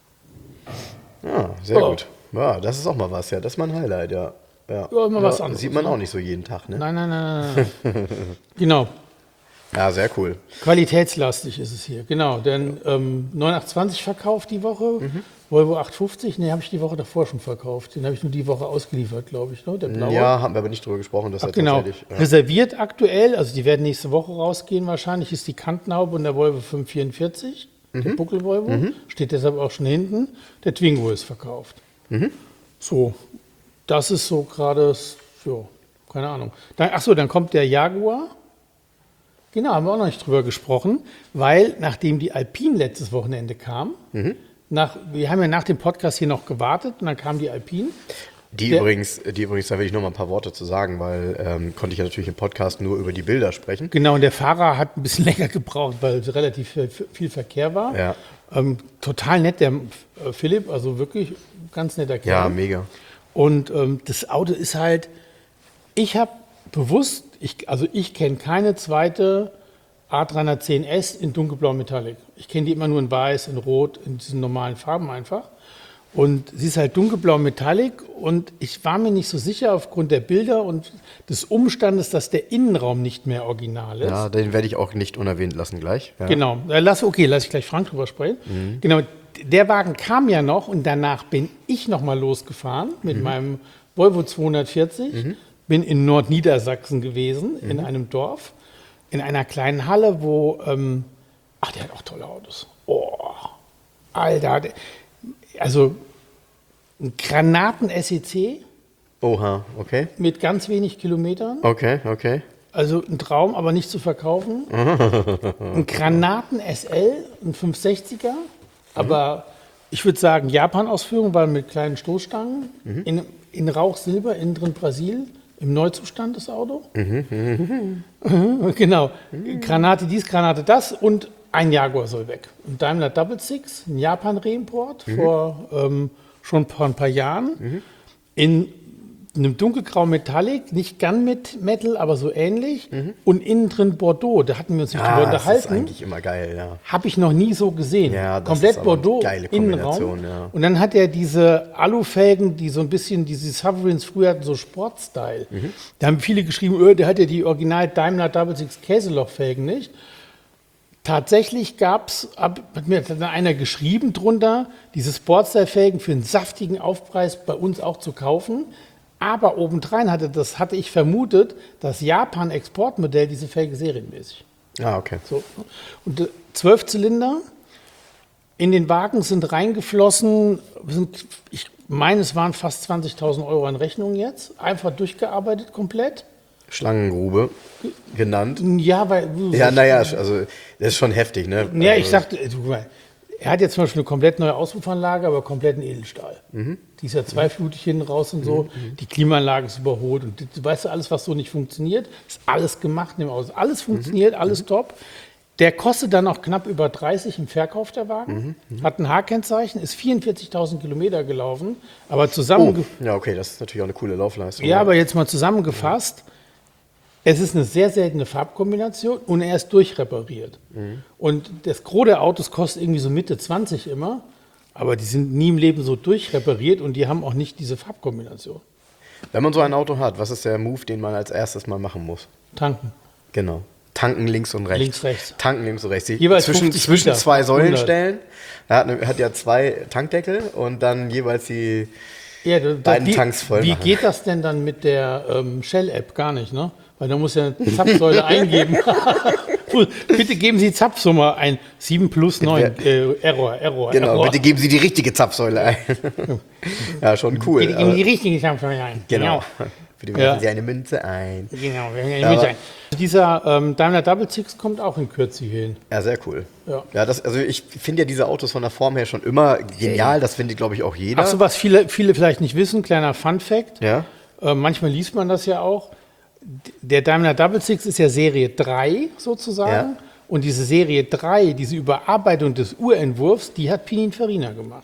Ja, sehr gut. Ja, das ist auch mal was, ja, das ist mal ein Highlight, ja. Immer was anderes. Sieht man auch nicht so jeden Tag, ne? Nein. Genau. Ja, sehr cool. Qualitätslastig ist es hier, genau. Denn 928 verkauft die Woche, Volvo 850, habe ich die Woche davor schon verkauft. Den habe ich nur die Woche ausgeliefert, glaube ich, ne? Der blaue. Ja, haben wir aber nicht drüber gesprochen. Das genau. Reserviert aktuell, also die werden nächste Woche rausgehen wahrscheinlich, ist die Kantenhaube und der Volvo 544, der Buckel-Volvo, steht deshalb auch schon hinten. Der Twingo ist verkauft. So, das ist so gerade, keine Ahnung. Dann kommt der Jaguar. Genau, haben wir auch noch nicht drüber gesprochen, weil nachdem die Alpine letztes Wochenende kam, wir haben ja nach dem Podcast hier noch gewartet und dann kam die Alpine. Die übrigens, da will ich noch mal ein paar Worte zu sagen, weil konnte ich ja natürlich im Podcast nur über die Bilder sprechen. Genau, und der Fahrer hat ein bisschen länger gebraucht, weil relativ viel Verkehr war. Ja. Total nett, der Philipp, also wirklich ganz netter Kerl. Ja, mega. Und das Auto ist halt, ich habe bewusst, ich kenne keine zweite A310S in dunkelblau Metallic. Ich kenne die immer nur in weiß, in rot, in diesen normalen Farben einfach. Und sie ist halt dunkelblau Metallic und ich war mir nicht so sicher aufgrund der Bilder und des Umstandes, dass der Innenraum nicht mehr original ist. Ja, den werde ich auch nicht unerwähnt lassen gleich. Ja. Genau, lass ich gleich Frank drüber sprechen. Genau, der Wagen kam ja noch und danach bin ich nochmal losgefahren mit meinem Volvo 240, bin in Nordniedersachsen gewesen, in einem Dorf, in einer kleinen Halle, wo, der hat auch tolle Autos. Oh, Alter, also ein Granaten-SEC Oha, okay. mit ganz wenig Kilometern. Okay. Also ein Traum, aber nicht zu verkaufen. Ein Granaten-SL, ein 560er, aber ich würde sagen Japan-Ausführung, weil mit kleinen Stoßstangen, in Rauchsilber, innen drin Brasil, im Neuzustand das Auto. Genau, Granate dies, Granate das und ein Jaguar soll weg. Ein Daimler Double Six, ein Japan-Reimport schon vor ein paar Jahren, in einem dunkelgrau Metallic, nicht Gun mit Metal, aber so ähnlich. Und innen drin Bordeaux, da hatten wir uns nicht drüber unterhalten. Das ist eigentlich immer geil, ja. Habe ich noch nie so gesehen. Ja, das Komplett ist aber eine Bordeaux, geile Innenraum. Kombination, ja. Und dann hat er diese Alufelgen, die so ein bisschen, diese Sovereigns früher hatten, so Sportstyle. Da haben viele geschrieben, der hat ja die Original Daimler Double Six Käselochfelgen nicht. Tatsächlich hat mir dann einer geschrieben drunter, diese Sportstyle-Felgen für einen saftigen Aufpreis bei uns auch zu kaufen. Aber obendrein hatte ich vermutet, das Japan-Exportmodell diese Felge serienmäßig. Ah, okay. So. Und 12 Zylinder in den Wagen sind reingeflossen, ich meine, es waren fast 20.000 Euro an Rechnung jetzt, einfach durchgearbeitet komplett. Schlangengrube genannt. Ja, weil... Ja, naja, also das ist schon heftig, ne? Ja, Also, ich sagte, guck mal, er hat jetzt zum Beispiel eine komplett neue Auspuffanlage, aber komplett in Edelstahl. Die ist ja zweiflutig hinten raus und so. Die Klimaanlage ist überholt und du weißt alles, was so nicht funktioniert, ist alles gemacht in dem Auto. Alles funktioniert, alles top. Der kostet dann auch knapp über 30 im Verkauf der Wagen. Hat ein H-Kennzeichen, ist 44.000 Kilometer gelaufen, aber ja, okay, das ist natürlich auch eine coole Laufleistung. Ja, aber jetzt mal zusammengefasst. Es ist eine sehr seltene Farbkombination und er ist durchrepariert. Und das Gros der Autos kostet irgendwie so Mitte 20 immer, aber die sind nie im Leben so durchrepariert und die haben auch nicht diese Farbkombination. Wenn man so ein Auto hat, was ist der Move, den man als erstes mal machen muss? Tanken. Genau. Tanken links und rechts. Links, rechts. Tanken links und rechts. Jeweils zwischen 50 Liter, zwei 100. Säulenstellen. Er hat ja 2 Tankdeckel und dann jeweils die beiden Tanks voll Wie machen. geht das denn dann mit der Shell-App? Gar nicht, ne? Weil da muss ja eine Zapfsäule eingeben. Bitte geben Sie Zapfsumme ein. 7 plus 9. Error. Genau, Error. bitte geben Sie die richtige Zapfsäule ein. Ja, schon cool. Bitte geben Sie die richtige Zapfsäule ein. Genau. Bitte werfen Sie eine Münze ein. Genau, wir haben ja eine Münze ein. Dieser Daimler Double Six kommt auch in Kürze hierhin. Ja, sehr cool. Ja. Ja, also ich finde ja diese Autos von der Form her schon immer genial. Das findet, glaube ich, auch jeder. Ach so, was viele vielleicht nicht wissen, kleiner Fun-Fact. Ja. Manchmal liest man das ja auch. Der Daimler Double Six ist ja Serie 3 sozusagen. Ja. Und diese Serie 3, diese Überarbeitung des Urentwurfs, die hat Pininfarina gemacht.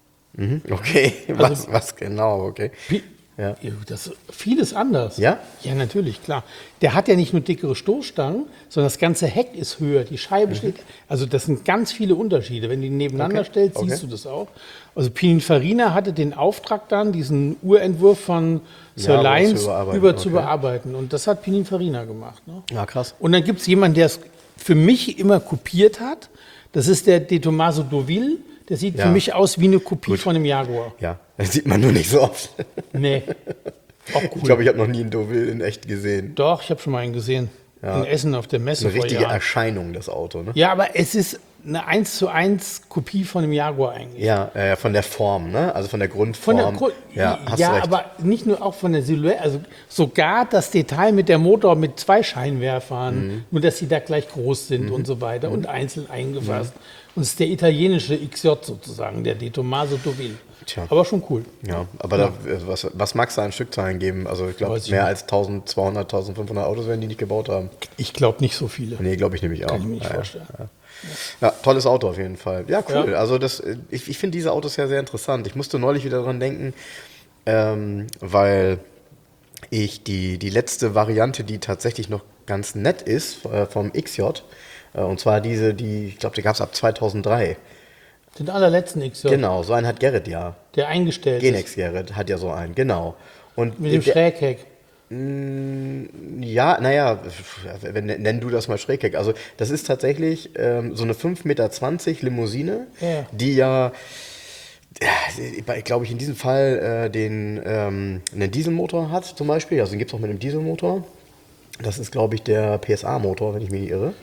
Okay, Also- was genau, okay. Ja. Das ist vieles anders. Ja? Ja, natürlich, klar. Der hat ja nicht nur dickere Stoßstangen, sondern das ganze Heck ist höher, die Scheibe steht. Also das sind ganz viele Unterschiede. Wenn du die nebeneinander Okay, stellst, okay. siehst du das auch. Also Pininfarina hatte den Auftrag dann, diesen Urentwurf von Sir Ja, Lyons zu zu überarbeiten, okay. bearbeiten. Und das hat Pininfarina gemacht. Ne? Ja, krass. Und dann gibt es jemanden, der es für mich immer kopiert hat. Das ist der De Tomaso Deauville. Der sieht Ja. für mich aus wie eine Kopie von einem Jaguar. Ja, das sieht man nur nicht so oft. Nee. Auch cool. Ich glaube, ich habe noch nie einen Deauville in echt gesehen. Doch, ich habe schon mal einen gesehen. Ja. In Essen auf der Messe Eine vor richtige Jahren. Erscheinung, das Auto, ne? Ja, aber es ist eine 1:1 Kopie von einem Jaguar eigentlich. Ja, von der Form, ne? Also von der Von Grundform. der ja, hast du recht. aber nicht nur auch von der Silhouette, also sogar das Detail mit der Motor mit 2 Scheinwerfern, nur dass sie da gleich groß sind und so weiter und einzeln eingefasst. Und es ist der italienische XJ sozusagen, der De Tomaso Deauville. Tja. Aber schon cool. Ja, aber Da, was magst du an Stückzahlen geben? Also ich glaube, Weiß ich mehr nicht. als 1200, 1500 Autos werden die nicht gebaut haben. Ich glaube nicht so viele. Nee, glaube ich nämlich auch. Kann ich mir nicht Ja, vorstellen. Ja, tolles Auto auf jeden Fall. Ja, cool. Ja. Also ich finde diese Autos ja sehr interessant. Ich musste neulich wieder dran denken, weil ich die letzte Variante, die tatsächlich noch ganz nett ist, vom XJ, und zwar ich glaube, die gab es ab 2003. Den allerletzten XJ, Genau, so einen hat Gerrit ja. der eingestellt Genex Gerrit hat ja so einen, genau. Und ist. Mit dem Schrägheck. ja, naja, nenn du das mal Schrägheck. Also das ist tatsächlich so eine 5,20 Meter Limousine, Ja. die ja, glaube ich, in diesem Fall einen Dieselmotor hat zum Beispiel. Also den gibt es auch mit einem Dieselmotor. Das ist, glaube ich, der PSA-Motor, wenn ich mich nicht irre.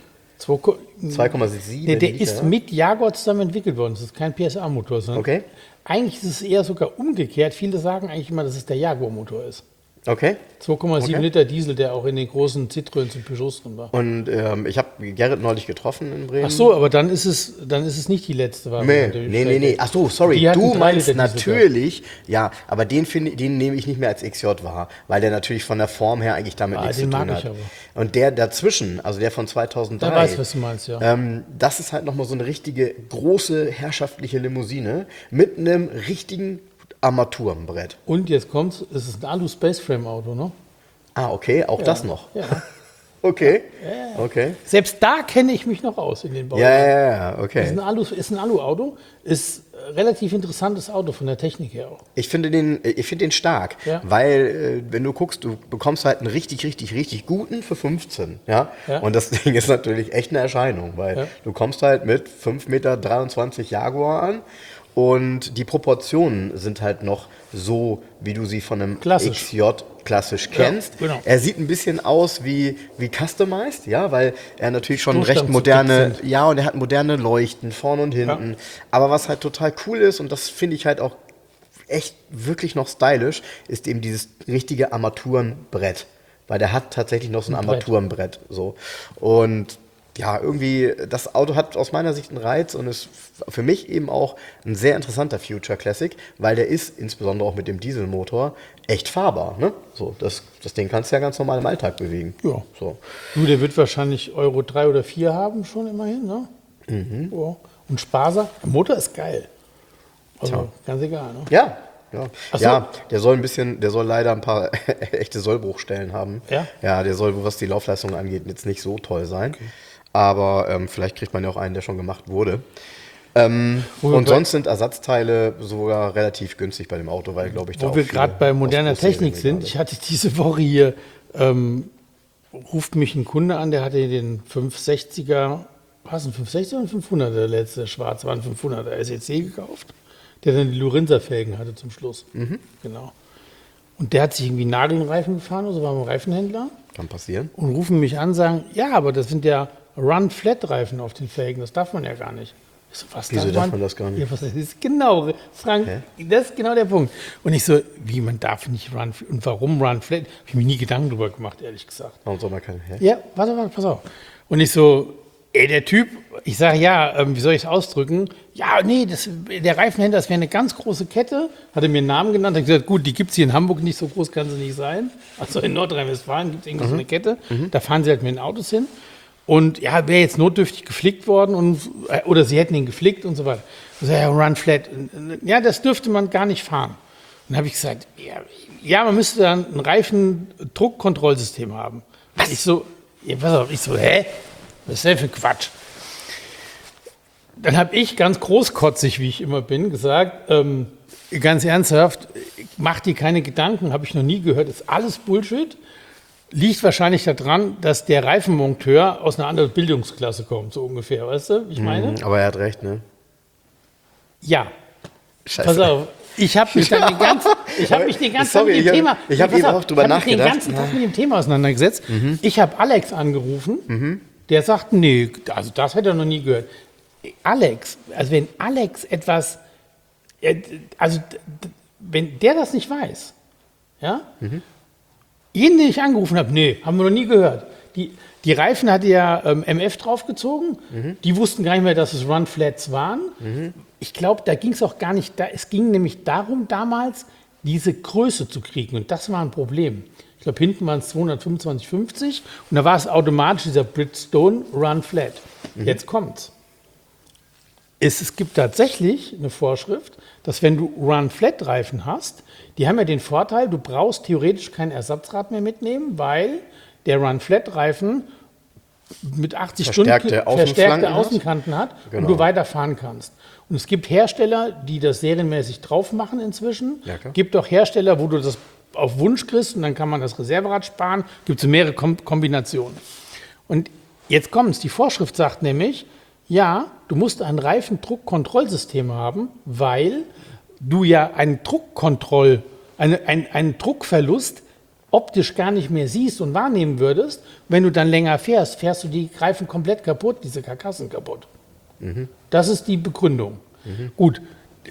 2,7 Der Liter. ist mit Jaguar zusammen entwickelt worden. Das ist kein PSA-Motor, sondern Okay. eigentlich ist es eher sogar umgekehrt. Viele sagen eigentlich immer, dass es der Jaguar-Motor ist. Okay. 2,7 Okay. Liter Diesel, der auch in den großen Citroëns und Peugeots drin war. Und ich habe Gerrit neulich getroffen in Bremen. Ach so, aber dann ist es nicht die letzte Variante. Nee. Ach so, sorry. Die hatten Du 3 meinst Liter Diesel natürlich, ja, aber den nehme ich nicht mehr als XJ wahr, weil der natürlich von der Form her eigentlich damit nichts zu den tun mag ich hat. aber. Und der dazwischen, also der von 2003, Der weiß, was du meinst, ja. das ist halt nochmal so eine richtige große herrschaftliche Limousine mit einem richtigen Armaturenbrett. Und jetzt kommt's, es ist ein Alu-Spaceframe-Auto, ne? Ah, okay, auch das noch. Ja. Okay. Okay. Selbst da kenne ich mich noch aus in den Bauen. Ja, Ist okay. ein Alu-Auto, ist ein relativ interessantes Auto von der Technik her auch. Ich finde den stark, Ja. weil wenn du guckst, du bekommst halt einen richtig guten für 15, ja? Ja. Und das Ding ist natürlich echt eine Erscheinung, weil Ja. du kommst halt mit 5,23 Meter Jaguar an und die Proportionen sind halt noch so, wie du sie von einem Klassisch. XJ klassisch kennst. genau. Er sieht ein bisschen aus wie customized, ja, weil er natürlich schon recht Stoßstangen moderne, zu dick ja, und er hat moderne Leuchten vorne und hinten. Ja. Aber was halt total cool ist, und das finde ich halt auch echt wirklich noch stylisch, ist eben dieses richtige Armaturenbrett. Weil der hat tatsächlich noch so ein Brett. Armaturenbrett. So. Und ja, irgendwie, das Auto hat aus meiner Sicht einen Reiz und ist für mich eben auch ein sehr interessanter Future Classic, weil der ist, insbesondere auch mit dem Dieselmotor, echt fahrbar. Ne? So, das Ding kannst du ja ganz normal im Alltag bewegen. Ja. So. Du, der wird wahrscheinlich Euro 3 oder 4 haben schon immerhin, ne? Ja. Und sparsam. Der Motor ist geil. Also Tja. ganz egal, ne? Ja. Ja. Ach so. Ja, der soll leider ein paar echte Sollbruchstellen haben. Ja? Ja, der soll, was die Laufleistung angeht, jetzt nicht so toll sein. Aber vielleicht kriegt man ja auch einen, der schon gemacht wurde. Und sonst sind Ersatzteile sogar relativ günstig bei dem Auto, weil, glaube ich, da Wo auch wir viele gerade bei moderner Ausgroßserien Technik sind, gerade. ich hatte diese Woche hier, ruft mich ein Kunde an, der hatte den 560er, was ein 560er und 500er, der letzte schwarz war ein 500er SEC gekauft, der dann die Lorenza-Felgen hatte zum Schluss. Genau. Und der hat sich irgendwie Nagelreifen gefahren, also war beim Reifenhändler Kann passieren. und rufen mich an, sagen, ja, aber das sind ja Run-Flat-Reifen auf den Felgen, das darf man ja gar nicht. Ich so, was Wieso darf man das gar nicht? Ja, was das ist genau, Frank, das ist genau der Punkt. Und ich so, wie, man darf nicht Run, und warum Run-Flat? Habe ich mir nie Gedanken drüber gemacht, ehrlich gesagt. Warum soll man keine? Hä? Ja, warte, pass auf. Und ich so, der Typ, ich sage, ja, wie soll ich es ausdrücken? Ja, nee, der Reifenhändler, das wäre eine ganz große Kette. Hat er mir einen Namen genannt. Hat gesagt, gut, die gibt es hier in Hamburg nicht, so groß kann sie nicht sein. Also in Nordrhein-Westfalen gibt es irgendwie so eine Kette. Da fahren sie halt mit den Autos hin. Und ja, wäre jetzt notdürftig geflickt worden oder sie hätten ihn geflickt und so weiter. Ich so, ja, Run Flat. Ja, das dürfte man gar nicht fahren. Und dann habe ich gesagt, ja, man müsste dann ein Reifendruckkontrollsystem haben. Ich so, ja, pass auf, hä? Was ist denn für Quatsch? Dann habe ich ganz großkotzig, wie ich immer bin, gesagt, ganz ernsthaft, mach dir keine Gedanken, habe ich noch nie gehört, ist alles Bullshit. Liegt wahrscheinlich daran, dass der Reifenmonteur aus einer anderen Bildungsklasse kommt, so ungefähr, weißt du, wie ich meine? Aber er hat recht, ne? Ja. Scheiße. Pass auf, ich habe mich dann den ganzen Tag mit dem Thema. Ich habe eben auch drüber nachgedacht. den ganzen Tag mit dem Thema auseinandergesetzt. Ich habe Alex angerufen, der sagt, nee, also das hätte er noch nie gehört. Alex, also wenn Alex etwas, wenn der das nicht weiß, ja, jeden, den ich angerufen habe, nee, haben wir noch nie gehört. Die Reifen hatte ja MF draufgezogen. Die wussten gar nicht mehr, dass es Run-Flats waren. Ich glaube, da ging es auch gar nicht. Es ging nämlich darum, damals diese Größe zu kriegen. Und das war ein Problem. Ich glaube, hinten waren es 225/50 und da war es automatisch dieser Bridgestone Run-Flat. Jetzt kommt's. Es gibt tatsächlich eine Vorschrift, dass wenn du Run-Flat-Reifen hast, die haben ja den Vorteil, du brauchst theoretisch kein Ersatzrad mehr mitnehmen, weil der Run-Flat-Reifen mit 80 Verstärkte Stunden verstärkte Außenflanken Außenkanten hat Genau. und du weiterfahren kannst. Und es gibt Hersteller, die das serienmäßig drauf machen inzwischen. Ja, klar. Gibt auch Hersteller, wo du das auf Wunsch kriegst und dann kann man das Reserverad sparen. Gibt es mehrere Kombinationen. Und jetzt kommt's. Die Vorschrift sagt nämlich, ja, du musst ein Reifendruckkontrollsystem haben, weil du ja einen Druckverlust optisch gar nicht mehr siehst und wahrnehmen würdest. Wenn du dann länger fährst, fährst du die Reifen komplett kaputt, diese Karkassen kaputt. Das ist die Begründung. Gut.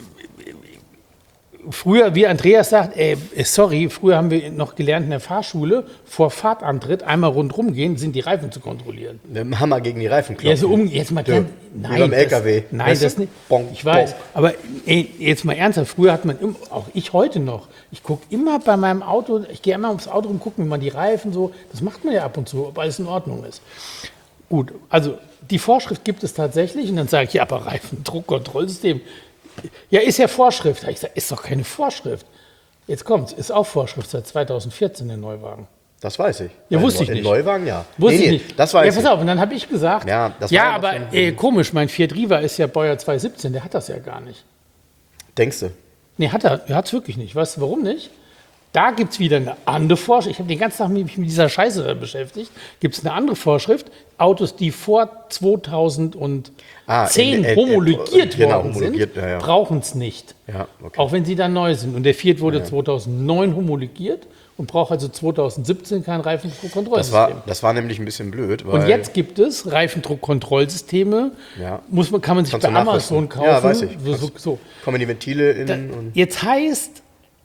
Früher, wie Andreas sagt, früher haben wir noch gelernt in der Fahrschule, vor Fahrtantritt einmal rundherum gehen, sind die Reifen zu kontrollieren. Mit dem Hammer gegen die Reifen klopfen. Ja, so jetzt mal Ja. nein, Wie beim LKW. Nein, Weißt das du? nicht. Bonk, Ich weiß. bonk. Aber jetzt mal ernsthaft, früher hat man, auch ich heute noch, ich gucke immer bei meinem Auto, ich gehe immer aufs Auto und gucke mir mal die Reifen so, das macht man ja ab und zu, ob alles in Ordnung ist. Gut, also die Vorschrift gibt es tatsächlich und dann sage ich, ja, aber Reifendruckkontrollsystem, ja, ist ja Vorschrift. Ich sage, ist doch keine Vorschrift. Jetzt kommt's, ist auch Vorschrift seit 2014 der Neuwagen. Das weiß ich. Ja, wusste ich in nicht. Neuwagen, ja. Wusste ich nicht. Das weiß ja, ich. pass auf, und dann habe ich gesagt, Ja, das ja war aber schon- komisch, mein Fiat Riva ist ja Baujahr 2017, der hat das ja gar nicht. Denkst du? Nee, hat es wirklich nicht. Weißt du, warum nicht? Da gibt es wieder eine andere Vorschrift. Ich habe den ganzen Tag mich mit dieser Scheiße da beschäftigt. Gibt es eine andere Vorschrift? Autos, die vor 2010 homologiert genau, worden homologiert, sind, ja, ja. brauchen es nicht. Ja, okay. Auch wenn sie dann neu sind. Und der Fiat wurde 2009 homologiert und braucht also 2017 kein Reifendruckkontrollsystem. Das war nämlich ein bisschen blöd. Weil Und jetzt gibt es Reifendruckkontrollsysteme, Ja. kann man sich Kannst bei du Amazon nachrüsten. kaufen. Ja, weiß ich. So. kommen die Ventile in und Jetzt heißt,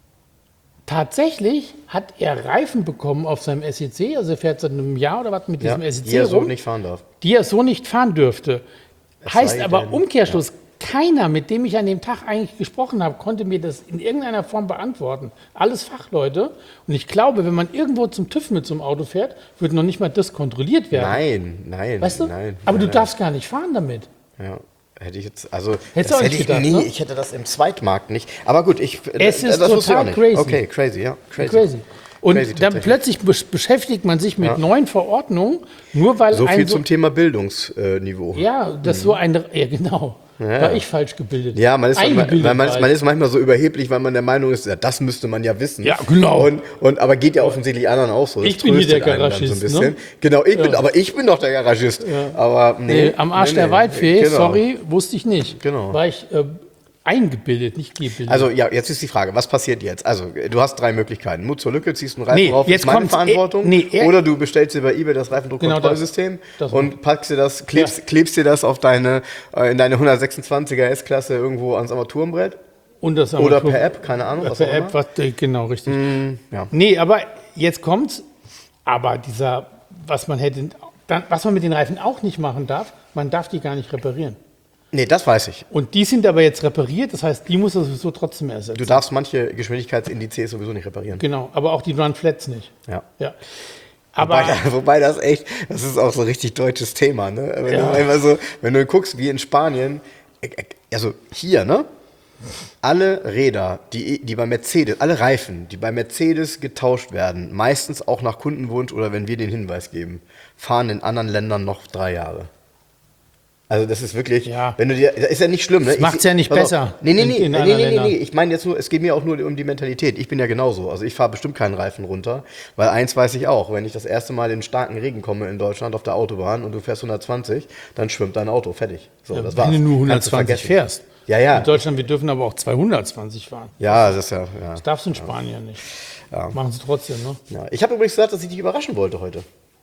tatsächlich hat er Reifen bekommen auf seinem SEC, also er fährt seit einem Jahr oder was mit diesem SEC die er so rum, nicht fahren darf. die er so nicht fahren dürfte. Es Heißt sei aber denn, Umkehrschluss, keiner, mit dem ich an dem Tag eigentlich gesprochen habe, konnte mir das in irgendeiner Form beantworten. Alles Fachleute. Und ich glaube, wenn man irgendwo zum TÜV mit so einem Auto fährt, wird noch nicht mal das kontrolliert werden. Nein. Weißt du? Nein, aber du nein. darfst gar nicht fahren damit. Ja. Hätte ich jetzt, also Hättest das du auch hätte nicht ich gedacht, nie, ne? ich hätte das im Zweitmarkt nicht. Aber gut, Es ist das wusste ich total auch nicht. crazy. Okay, crazy, ja. Crazy. Und Crazy, dann tatsächlich. plötzlich beschäftigt man sich mit neuen Verordnungen, nur weil So ein viel zum Thema Bildungsniveau. ja, das so ein, ja genau, war ich falsch gebildet. Ja, man ist Eingebildet war man ich. ist manchmal so überheblich, weil man der Meinung ist, ja, das müsste man ja wissen. Ja, genau. Aber geht ja offensichtlich anderen auch so. Das Ich bin hier der tröstet einen dann Garagist, so ein bisschen. ne? Genau, ich bin doch der Garagist. Aber Nee, am Arsch der Waldfee, genau. sorry, wusste ich nicht. Genau. War ich eingebildet, nicht gebildet. Also ja, jetzt ist die Frage, was passiert jetzt? Also du hast drei Möglichkeiten. Mut zur Lücke, ziehst einen Reifen Nee, drauf, jetzt ist meine kommt's. Verantwortung. Nee, oder du bestellst dir bei eBay das Reifendruckkontrollsystem das und packst dir das, klebst dir das auf in deine 126er S-Klasse irgendwo ans Armaturenbrett. Und das Oder Armatur- per App, keine Ahnung. was Per auch App, immer. genau, richtig. ja. Nee, aber jetzt kommt's. Aber was man mit den Reifen auch nicht machen darf, man darf die gar nicht reparieren. Nee, das weiß ich. Und die sind aber jetzt repariert, das heißt, die muss er sowieso trotzdem ersetzen. Du darfst manche Geschwindigkeitsindizes sowieso nicht reparieren. Genau, aber auch die Run-Flats nicht. Ja. Ja. Aber Wobei das ist auch so ein richtig deutsches Thema, ne? Wenn du guckst, wie in Spanien, also hier, ne? Alle Räder, die bei Mercedes, alle Reifen, die bei Mercedes getauscht werden, meistens auch nach Kundenwunsch oder wenn wir den Hinweis geben, fahren in anderen Ländern noch 3 Jahre. Also das ist wirklich, Ja. das ist ja nicht schlimm, ne? Das macht's ja nicht pass auf. besser Nee. in anderen Ländern. Ich meine jetzt nur, es geht mir auch nur um die Mentalität. Ich bin ja genauso. Also ich fahre bestimmt keinen Reifen runter, weil eins weiß ich auch, wenn ich das erste Mal in starken Regen komme in Deutschland auf der Autobahn und du fährst 120, dann schwimmt dein Auto, fertig. So, das war's. wenn du nur Kannst du 120 vergessen. fährst. Ja. In Deutschland, wir dürfen aber auch 220 fahren. Ja, das ist ja. Das darfst du in Spanien nicht. Ja. Machen sie trotzdem, ne? Ja. Ich habe übrigens gesagt, dass ich dich überraschen wollte heute.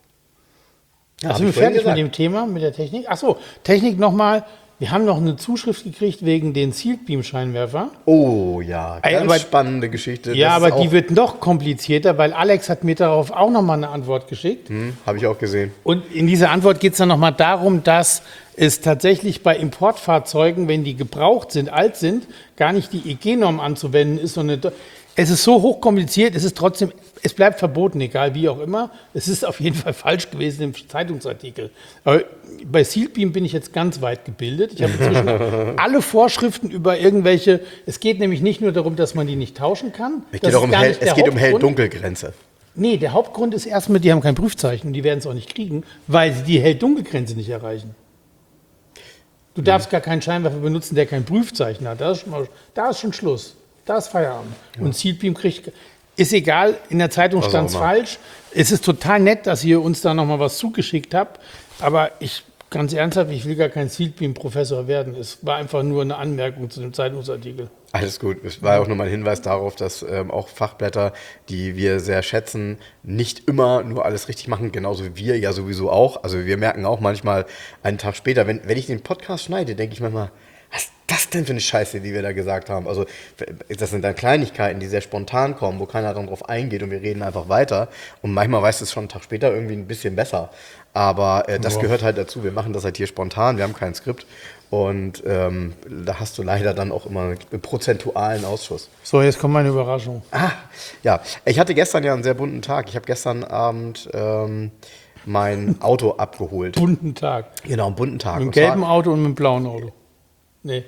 Ja, Sind hab wir ich vorhin fertig mit gesagt. dem Thema, mit der Technik? Achso, Technik nochmal. Wir haben noch eine Zuschrift gekriegt wegen den Sealed Beam Scheinwerfer. Oh ja, Ey, ganz aber- spannende Geschichte. Ja, Das ist aber die auch- wird noch komplizierter, weil Alex hat mir darauf auch nochmal eine Antwort geschickt. Habe ich auch gesehen. Und in dieser Antwort geht es dann nochmal darum, dass es tatsächlich bei Importfahrzeugen, wenn die gebraucht sind, alt sind, gar nicht die EG-Norm anzuwenden ist, sondern es ist so hochkompliziert, es bleibt verboten, egal wie auch immer. Es ist auf jeden Fall falsch gewesen im Zeitungsartikel. Aber bei Sealed Beam bin ich jetzt ganz weit gebildet. Ich habe inzwischen alle Vorschriften über es geht nämlich nicht nur darum, dass man die nicht tauschen kann. Es Das geht, ist gar nicht der es geht um Hauptgrund. Hell-Dunkel-Grenze. Nee, der Hauptgrund ist erstmal, die haben kein Prüfzeichen und die werden es auch nicht kriegen, weil sie die Hell-Dunkel-Grenze nicht erreichen. Du darfst gar keinen Scheinwerfer benutzen, der kein Prüfzeichen hat. Da ist schon Schluss. Da ist Feierabend. Ja. Und Zielbeam ist egal, in der Zeitung stand es falsch. Es ist total nett, dass ihr uns da nochmal was zugeschickt habt, aber ganz ernsthaft, ich will gar kein Zielbeam-Professor werden. Es war einfach nur eine Anmerkung zu dem Zeitungsartikel. Alles gut. Es war auch nochmal ein Hinweis darauf, dass auch Fachblätter, die wir sehr schätzen, nicht immer nur alles richtig machen, genauso wie wir ja sowieso auch. Also wir merken auch manchmal einen Tag später, wenn ich den Podcast schneide, denke ich manchmal, was ist das denn für eine Scheiße, die wir da gesagt haben? Also das sind dann Kleinigkeiten, die sehr spontan kommen, wo keiner dann drauf eingeht und wir reden einfach weiter. Und manchmal weißt du es schon einen Tag später irgendwie ein bisschen besser. Aber das gehört halt dazu. Wir machen das halt hier spontan, wir haben kein Skript. Und da hast du leider dann auch immer einen prozentualen Ausschuss. So, jetzt kommt meine Überraschung. Ja, ich hatte gestern ja einen sehr bunten Tag. Ich habe gestern Abend mein Auto abgeholt. Bunten Tag? Genau, einen bunten Tag. Mit einem gelben Auto und mit einem blauen Auto? Nee.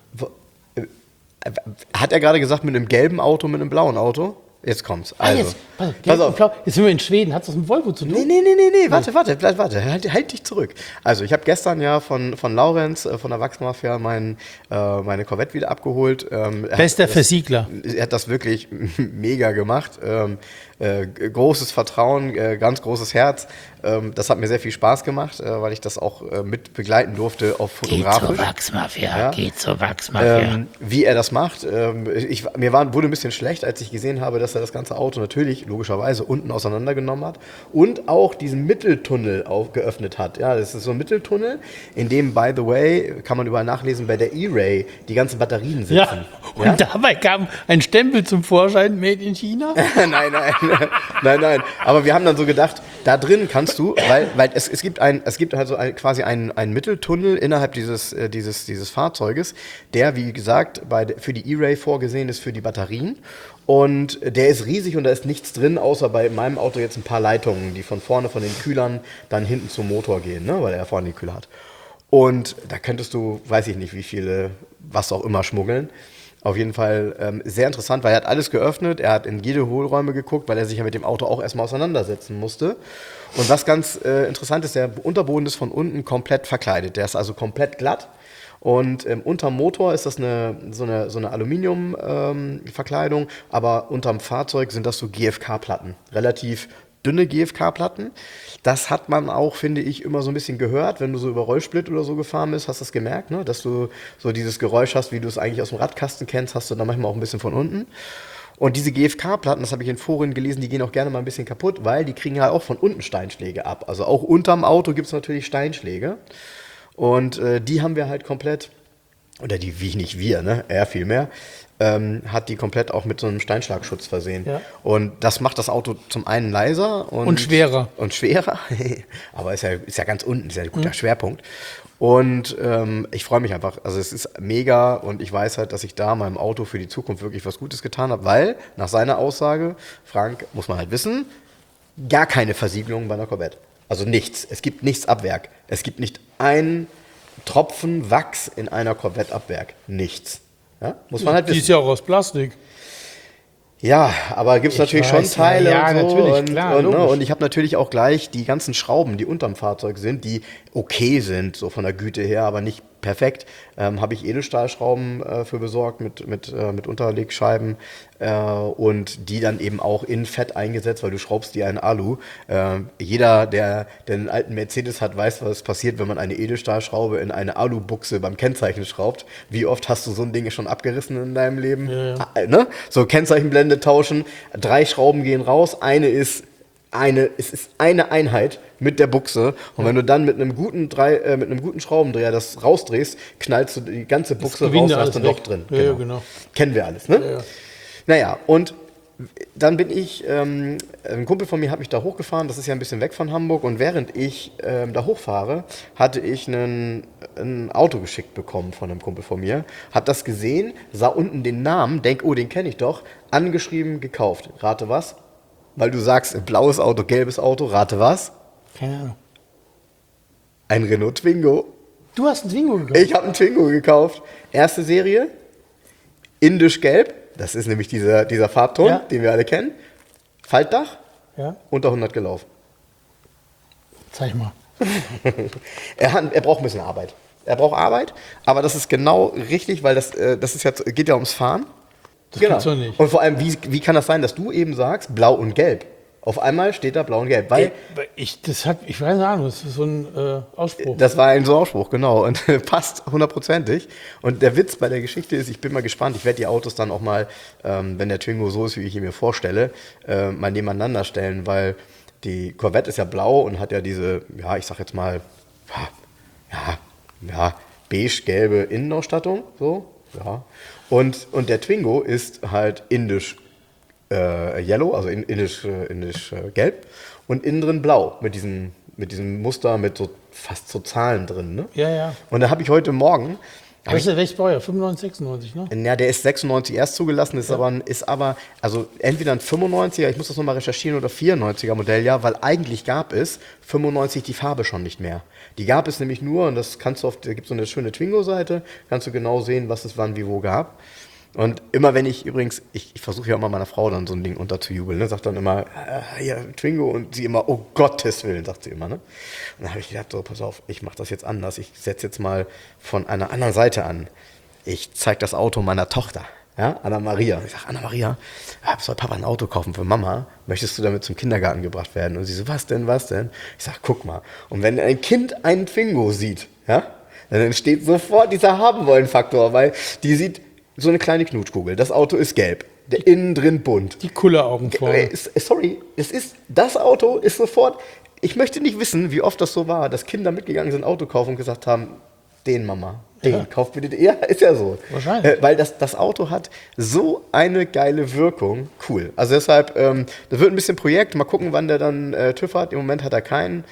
Hat er gerade gesagt, mit einem gelben Auto, mit einem blauen Auto? Jetzt kommt's. Also, pass auf. Jetzt sind wir in Schweden. Hat das mit Volvo zu tun? Nee. Warte. Halt dich zurück. Also, ich habe gestern ja von Laurenz, von der Wachsmafia, meine Corvette wieder abgeholt. Bester Versiegler. Er hat das wirklich mega gemacht. Großes Vertrauen, ganz großes Herz. Das hat mir sehr viel Spaß gemacht, weil ich das auch mit begleiten durfte, auch fotografisch. Geht zur Wachsmafia. Wie er das macht. Wurde ein bisschen schlecht, als ich gesehen habe, dass er das ganze Auto natürlich, logischerweise, unten auseinandergenommen hat und auch diesen Mitteltunnel geöffnet hat. Ja, das ist so ein Mitteltunnel, in dem, by the way, kann man überall nachlesen, bei der E-Ray die ganzen Batterien sitzen. Ja, und dabei kam ein Stempel zum Vorschein, Made in China? Nein. Aber wir haben dann so gedacht, da drin kannst du, weil es gibt halt so quasi einen Mitteltunnel innerhalb dieses Fahrzeuges, der, wie gesagt, für die E-Ray vorgesehen ist für die Batterien. Und der ist riesig und da ist nichts drin, außer bei meinem Auto jetzt ein paar Leitungen, die von vorne von den Kühlern dann hinten zum Motor gehen, ne, weil er vorne die Kühler hat. Und da könntest du, weiß ich nicht, wie viele, was auch immer schmuggeln. Auf jeden Fall sehr interessant, weil er hat alles geöffnet, er hat in jede Hohlräume geguckt, weil er sich ja mit dem Auto auch erstmal auseinandersetzen musste. Und was ganz interessant ist, der Unterboden ist von unten komplett verkleidet, der ist also komplett glatt. Und unterm Motor ist das so eine Aluminium-Verkleidung, aber unterm Fahrzeug sind das so GFK-Platten, relativ dünne GFK-Platten. Das hat man auch, finde ich, immer so ein bisschen gehört, wenn du so über Rollsplit oder so gefahren bist, hast du das gemerkt, ne? Dass du so dieses Geräusch hast, wie du es eigentlich aus dem Radkasten kennst, hast du dann manchmal auch ein bisschen von unten. Und diese GFK-Platten, das habe ich in Foren gelesen, die gehen auch gerne mal ein bisschen kaputt, weil die kriegen halt auch von unten Steinschläge ab. Also auch unterm Auto gibt es natürlich Steinschläge. Und die haben wir halt komplett, oder die, wie nicht wir, ne? Er viel mehr, hat die komplett auch mit so einem Steinschlagschutz versehen. Ja. Und das macht das Auto zum einen leiser und schwerer. Aber ist ja ganz unten, ist ja ein guter Schwerpunkt. Und ich freue mich einfach. Also es ist mega und ich weiß halt, dass ich da meinem Auto für die Zukunft wirklich was Gutes getan habe, weil nach seiner Aussage, Frank, muss man halt wissen, gar keine Versiegelung bei einer Corvette. Also nichts. Es gibt nichts ab Werk. Es gibt nicht einen Tropfen Wachs in einer Corvette ab Werk. Nichts. Ja? Muss man halt wissen. Die ist ja auch aus Plastik. Ja, aber gibt es natürlich schon Teile ja, und so. Natürlich, klar, und ich habe natürlich auch gleich die ganzen Schrauben, die unterm Fahrzeug sind, die okay sind, so von der Güte her, aber nicht perfekt. Habe ich Edelstahlschrauben für besorgt mit Unterlegscheiben und die dann eben auch in Fett eingesetzt, weil du schraubst die in Alu. Jeder, der einen alten Mercedes hat, weiß, was passiert, wenn man eine Edelstahlschraube in eine Alubuchse beim Kennzeichen schraubt. Wie oft hast du so ein Ding schon abgerissen in deinem Leben? Ja. Ne? So Kennzeichenblende tauschen, 3 Schrauben gehen raus, es ist eine Einheit mit der Buchse und wenn du dann mit einem guten Schraubendreher das rausdrehst, knallst du die ganze Buchse raus und hast ein Loch drin. Ja, genau. Kennen wir alles, ne? Ja. Naja, und dann bin ich, ein Kumpel von mir hat mich da hochgefahren, das ist ja ein bisschen weg von Hamburg und während ich da hochfahre, hatte ich ein Auto geschickt bekommen von einem Kumpel von mir, hab das gesehen, sah unten den Namen, denk, oh, den kenne ich doch, angeschrieben, gekauft. Rate was? Weil du sagst, blaues Auto, gelbes Auto, rate was? Keine Ahnung. Ein Renault Twingo. Du hast einen Twingo gekauft? Ich habe einen Twingo gekauft. Erste Serie, indisch gelb. Das ist nämlich dieser Farbton, den wir alle kennen. Faltdach, Ja? Unter 100 gelaufen. Zeig mal. Er braucht ein bisschen Arbeit. Er braucht Arbeit, aber das ist genau richtig, weil das ist jetzt, geht ja ums Fahren. Das gibt's doch nicht. Und vor allem, wie kann das sein, dass du eben sagst, blau und gelb? Auf einmal steht da blau und gelb, weil Ich weiß nicht, das ist so ein Ausspruch. das war ein so Ausspruch, genau, und passt hundertprozentig. Und der Witz bei der Geschichte ist, ich bin mal gespannt, ich werde die Autos dann auch mal, wenn der Twingo so ist, wie ich ihn mir vorstelle, mal nebeneinander stellen, weil die Corvette ist ja blau und hat ja diese, ja, ich sag jetzt mal, beige-gelbe Innenausstattung, so, ja. Und der Twingo ist halt indisch yellow, also indisch gelb und innen drin blau mit diesem Muster mit so fast so Zahlen drin, ne? Ja, ja. Und da habe ich heute Morgen, Welches Baujahr? 95, 96, ne? ja, der ist 96 erst zugelassen, ist aber, also entweder ein 95er, ich muss das nochmal recherchieren, oder 94er Modelljahr, weil eigentlich gab es 95 die Farbe schon nicht mehr. Die gab es nämlich nur, und das kannst du da gibt es so eine schöne Twingo-Seite, kannst du genau sehen, was es wann wie wo gab. Und immer wenn ich übrigens, ich versuche ja immer meiner Frau dann so ein Ding unterzujubeln, ne, sagt dann immer, ja, Twingo, und sie immer, oh Gottes Willen, sagt sie immer, ne. Und dann habe ich gedacht, so, pass auf, ich mache das jetzt anders, ich setze jetzt mal von einer anderen Seite an. Ich zeige das Auto meiner Tochter, ja, Anna-Maria. Ich sage, Anna-Maria, soll Papa ein Auto kaufen für Mama? Möchtest du damit zum Kindergarten gebracht werden? Und sie so, was denn? Ich sage, guck mal. Und wenn ein Kind einen Twingo sieht, ja, dann entsteht sofort dieser Haben-Wollen-Faktor, weil die sieht so eine kleine Knutschkugel. Das Auto ist gelb. Der innen drin bunt. Die Kulleraugen vorne. Sorry, das Auto ist sofort. Ich möchte nicht wissen, wie oft das so war, dass Kinder mitgegangen sind, Auto kaufen und gesagt haben, den Mama, kauft bitte den. Ja, ist ja so. Wahrscheinlich. Weil das Auto hat so eine geile Wirkung. Cool. Also deshalb, das wird ein bisschen Projekt. Mal gucken, wann der dann TÜV hat. Im Moment hat er keinen.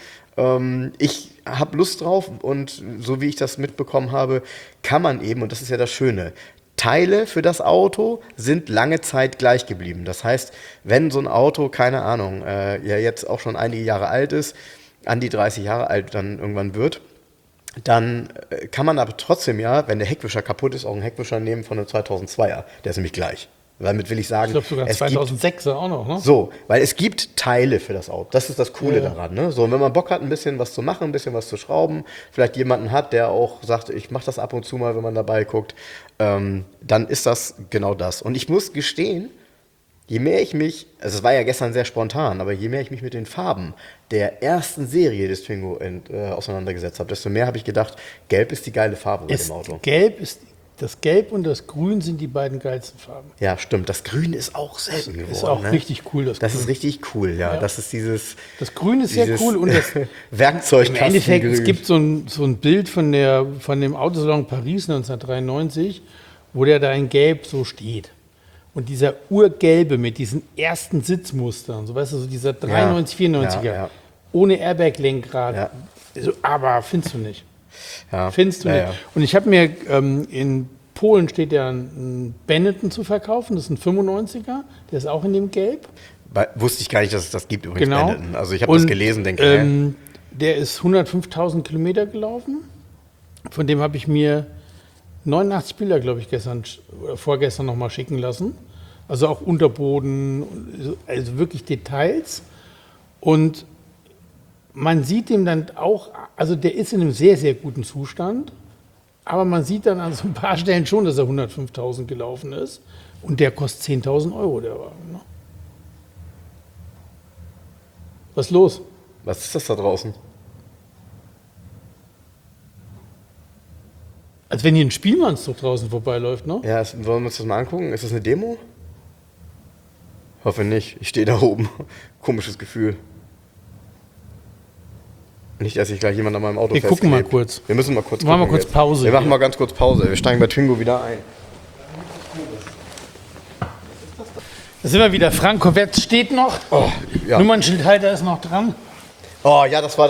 Ich habe Lust drauf, und so wie ich das mitbekommen habe, kann man eben, und das ist ja das Schöne, Teile für das Auto sind lange Zeit gleich geblieben. Das heißt, wenn so ein Auto, keine Ahnung, ja jetzt auch schon einige Jahre alt ist, an die 30 Jahre alt dann irgendwann wird, dann kann man aber trotzdem ja, wenn der Heckwischer kaputt ist, auch einen Heckwischer nehmen von einem 2002er. Der ist nämlich gleich. Damit will ich sagen, Ich glaube sogar 2006er auch noch, ne? So, weil es gibt Teile für das Auto. Das ist das Coole daran. Ne? So, und wenn man Bock hat, ein bisschen was zu machen, ein bisschen was zu schrauben, vielleicht jemanden hat, der auch sagt, ich mache das ab und zu mal, wenn man dabei guckt, dann ist das genau das. Und ich muss gestehen, je mehr ich mich, also es war ja gestern sehr spontan, aber je mehr ich mich mit den Farben der ersten Serie des Twingo auseinandergesetzt habe, desto mehr habe ich gedacht, Gelb ist die geile Farbe bei dem Auto. Das Gelb und das Grün sind die beiden geilsten Farben. Ja, stimmt. Das Grün ist auch selten geworden. Ist auch richtig cool, das Grün. Das ist richtig cool, ja. Das ist Das Grün ist sehr cool. Und das Werkzeugkasten. Im Endeffekt, es gibt so ein Bild von dem Autosalon Paris 1993, wo der da in Gelb so steht. Und dieser Urgelbe mit diesen ersten Sitzmustern, so weißt du, so dieser 93, 94er, ohne Airbag-Lenkrad. Ja. So, aber findest du nicht. Ja. Findest du nicht. Ja. Und ich habe mir, in Polen steht ja ein Benetton zu verkaufen, das ist ein 95er, der ist auch in dem Gelb. Wusste ich gar nicht, dass es das gibt übrigens, genau. Benetton. Also ich habe das gelesen, denke der ist 105.000 Kilometer gelaufen, von dem habe ich mir 89 Bilder, glaube ich, vorgestern noch mal schicken lassen. Also auch Unterboden, also wirklich Details. Und man sieht ihm dann auch, also der ist in einem sehr, sehr guten Zustand, aber man sieht dann an so ein paar Stellen schon, dass er 105.000 gelaufen ist. Und der kostet 10.000 Euro, der Wagen. Ne? Was ist los? Was ist das da draußen? Als wenn hier ein Spielmannszug draußen vorbeiläuft, ne? Ja, wollen wir uns das mal angucken? Ist das eine Demo? Hoffe nicht. Ich stehe da oben. Komisches Gefühl. Nicht, dass ich gleich jemand an meinem Auto festklebt. Wir gucken mal kurz. Wir müssen mal kurz gucken. Machen wir kurz Pause. Wir machen mal ganz kurz Pause. Wir steigen bei Twingo wieder ein. Da sind wir wieder. Frank Corvette steht noch. Oh, ja. Nummernschildhalter ist noch dran. Oh ja, das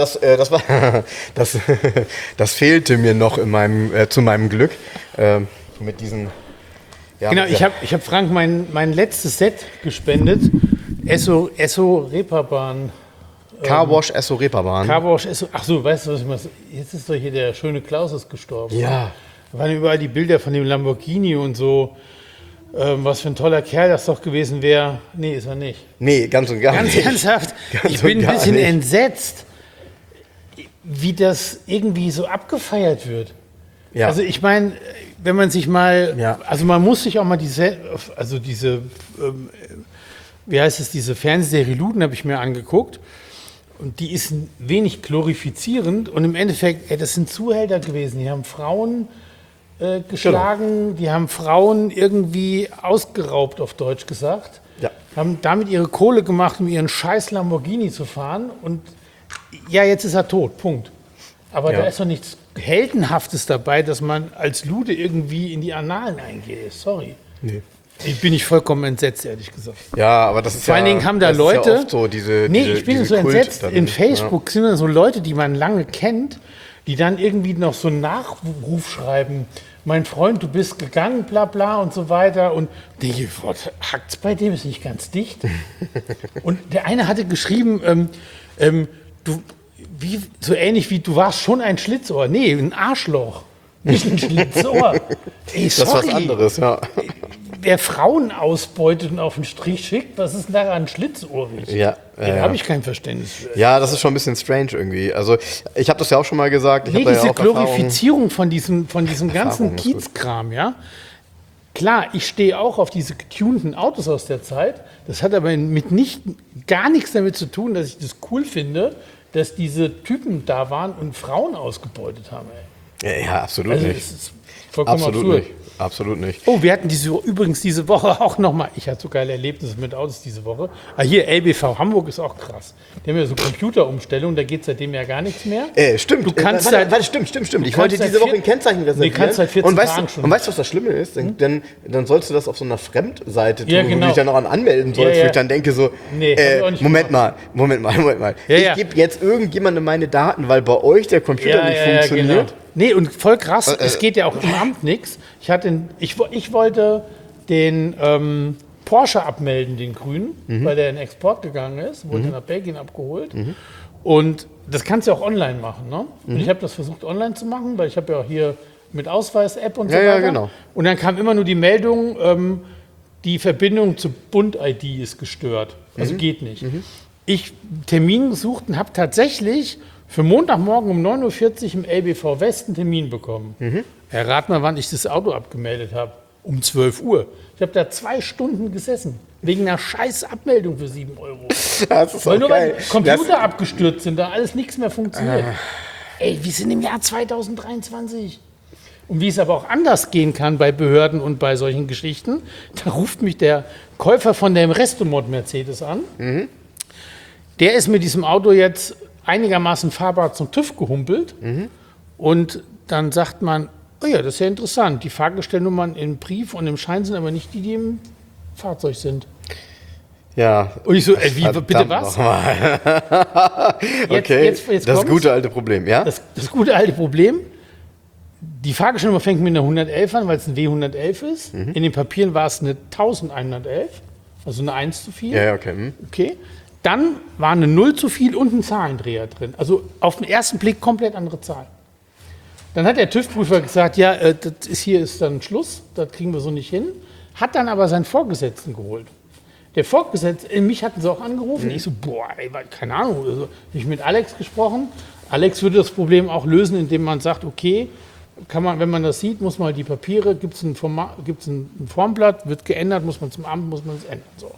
fehlte mir noch zu meinem Glück mit diesen. Ja, genau, ich hab Frank mein letztes Set gespendet. Esso Reeperbahn. Carwash Esso Reeperbahn. Carwash Esso. Ach so, weißt du was ich meine? Jetzt ist doch hier der schöne Klaus ist gestorben. Ja. Da waren überall die Bilder von dem Lamborghini und so. Was für ein toller Kerl das doch gewesen wäre. Nee, ist er nicht. Nee, ganz und gar Ganz nicht. ernsthaft, Ganz ich bin und ein gar bisschen nicht. entsetzt, wie das irgendwie so abgefeiert wird. Ja. Also ich meine, wenn man sich mal, Ja. also man muss sich auch mal diese, wie heißt es, diese Fernsehserie Luden habe ich mir angeguckt und die ist ein wenig glorifizierend und im Endeffekt, das sind Zuhälter gewesen, die haben Frauen geschlagen, die haben Frauen irgendwie ausgeraubt, auf Deutsch gesagt, Ja. haben damit ihre Kohle gemacht, um ihren scheiß Lamborghini zu fahren und ja, jetzt ist er tot, Punkt. Aber Ja. da ist doch nichts Heldenhaftes dabei, dass man als Lude irgendwie in die Annalen eingeht. Sorry. Nee. Ich bin nicht vollkommen entsetzt, ehrlich gesagt. Ja, aber das ist Vor allen Dingen haben da das Leute. Ist ja oft so diese, nee, diese, ich bin diese so Kult entsetzt. dann, In Facebook sind da so Leute, die man lange kennt, die dann irgendwie noch so einen Nachruf schreiben. Mein Freund, du bist gegangen, bla bla und so weiter. Und denke, hackt's bei dem, ist nicht ganz dicht. Und der eine hatte geschrieben, so ähnlich wie du warst schon ein Schlitzohr. Nee, ein Arschloch. Nicht ein Schlitzohr. Ey, Das ist sorry. was anderes, ja. Wer Frauen ausbeutet und auf den Strich schickt, was ist denn daran schlitzohrig? Ja, Da habe ich kein Verständnis für. Ja, das ist schon ein bisschen strange irgendwie. Also ich habe das ja auch schon mal gesagt. Ich Nee, hab da ja diese auch Erfahrung. Glorifizierung von diesem ganzen Erfahrung ist gut. Kiezkram, ja. Klar, ich stehe auch auf diese getunten Autos aus der Zeit. Das hat aber gar nichts damit zu tun, dass ich das cool finde, dass diese Typen da waren und Frauen ausgebeutet haben. Ey. Ja, absolut Also nicht. das ist vollkommen Absolut absurd. nicht. Absolut nicht. Oh, wir hatten übrigens diese Woche auch nochmal, ich hatte so geile Erlebnisse mit Autos diese Woche. Ah, hier, LBV Hamburg ist auch krass. Die haben ja so Computerumstellung, da geht seitdem ja gar nichts mehr. Stimmt. Du kannst stimmt. Ich wollte kannst diese seit Woche ein Kennzeichen reservieren. kannst seit 14 und weißt Tagen du, schon. und weißt du, was das Schlimme ist? Dann sollst du das auf so einer Fremdseite tun, Ja, wo genau. du dich dann noch anmelden sollst, Ja, wo ja. ich dann denke so, Nee, hab ich auch nicht Moment mal. Ja, Ich ja. gebe jetzt irgendjemandem meine Daten, weil bei euch der Computer nicht funktioniert. Genau. Nee, und voll krass, es geht ja auch im Amt nichts. Ich wollte den Porsche abmelden, den grünen, weil der in Export gegangen ist, wurde nach Belgien abgeholt. Und das kannst du auch online machen. Ne? Und ich habe das versucht online zu machen, weil ich habe ja auch hier mit Ausweis-App und so Ja, ja, weiter. genau. Und dann kam immer nur die Meldung, die Verbindung zur Bund-ID ist gestört. Also geht nicht. Ich Termin gesucht und habe tatsächlich für Montagmorgen um 9.40 Uhr im LBV West einen Termin bekommen. Rat mal, wann ich das Auto abgemeldet habe. Um 12 Uhr. Ich habe da 2 Stunden gesessen. Wegen einer scheiß Abmeldung für 7 Euro. Das ist Weil auch nur geil. weil Computer abgestürzt sind, da alles nichts mehr funktioniert. Ey, wir sind im Jahr 2023. Und wie es aber auch anders gehen kann bei Behörden und bei solchen Geschichten, da ruft mich der Käufer von dem Restomod Mercedes an. Der ist mit diesem Auto jetzt einigermaßen fahrbar zum TÜV gehumpelt. Und dann sagt man, oh ja, das ist ja interessant. Die Fahrgestellnummern im Brief und im Schein sind aber nicht die, die im Fahrzeug sind. Ja. Und ich so, wie, bitte was? Okay, jetzt das kommt's. gute alte Problem, ja? Das gute alte Problem, die Fahrgestellnummer fängt mit einer 111 an, weil es ein W111 ist. In den Papieren war es eine 1111, also eine 1 zu viel. Ja, okay. Okay. Dann war eine 0 zu viel und ein Zahlendreher drin. Also auf den ersten Blick komplett andere Zahl. Dann hat der TÜV-Prüfer gesagt, ja, hier ist dann Schluss, das kriegen wir so nicht hin. Hat dann aber seinen Vorgesetzten geholt. Der Vorgesetzte, mich hatten sie auch angerufen. Ich so, boah, ey, keine Ahnung. Also, ich mit Alex gesprochen. Alex würde das Problem auch lösen, indem man sagt, okay, kann man, wenn man das sieht, muss man halt die Papiere, gibt es ein Formblatt, wird geändert, muss man zum Amt, muss man es ändern. So.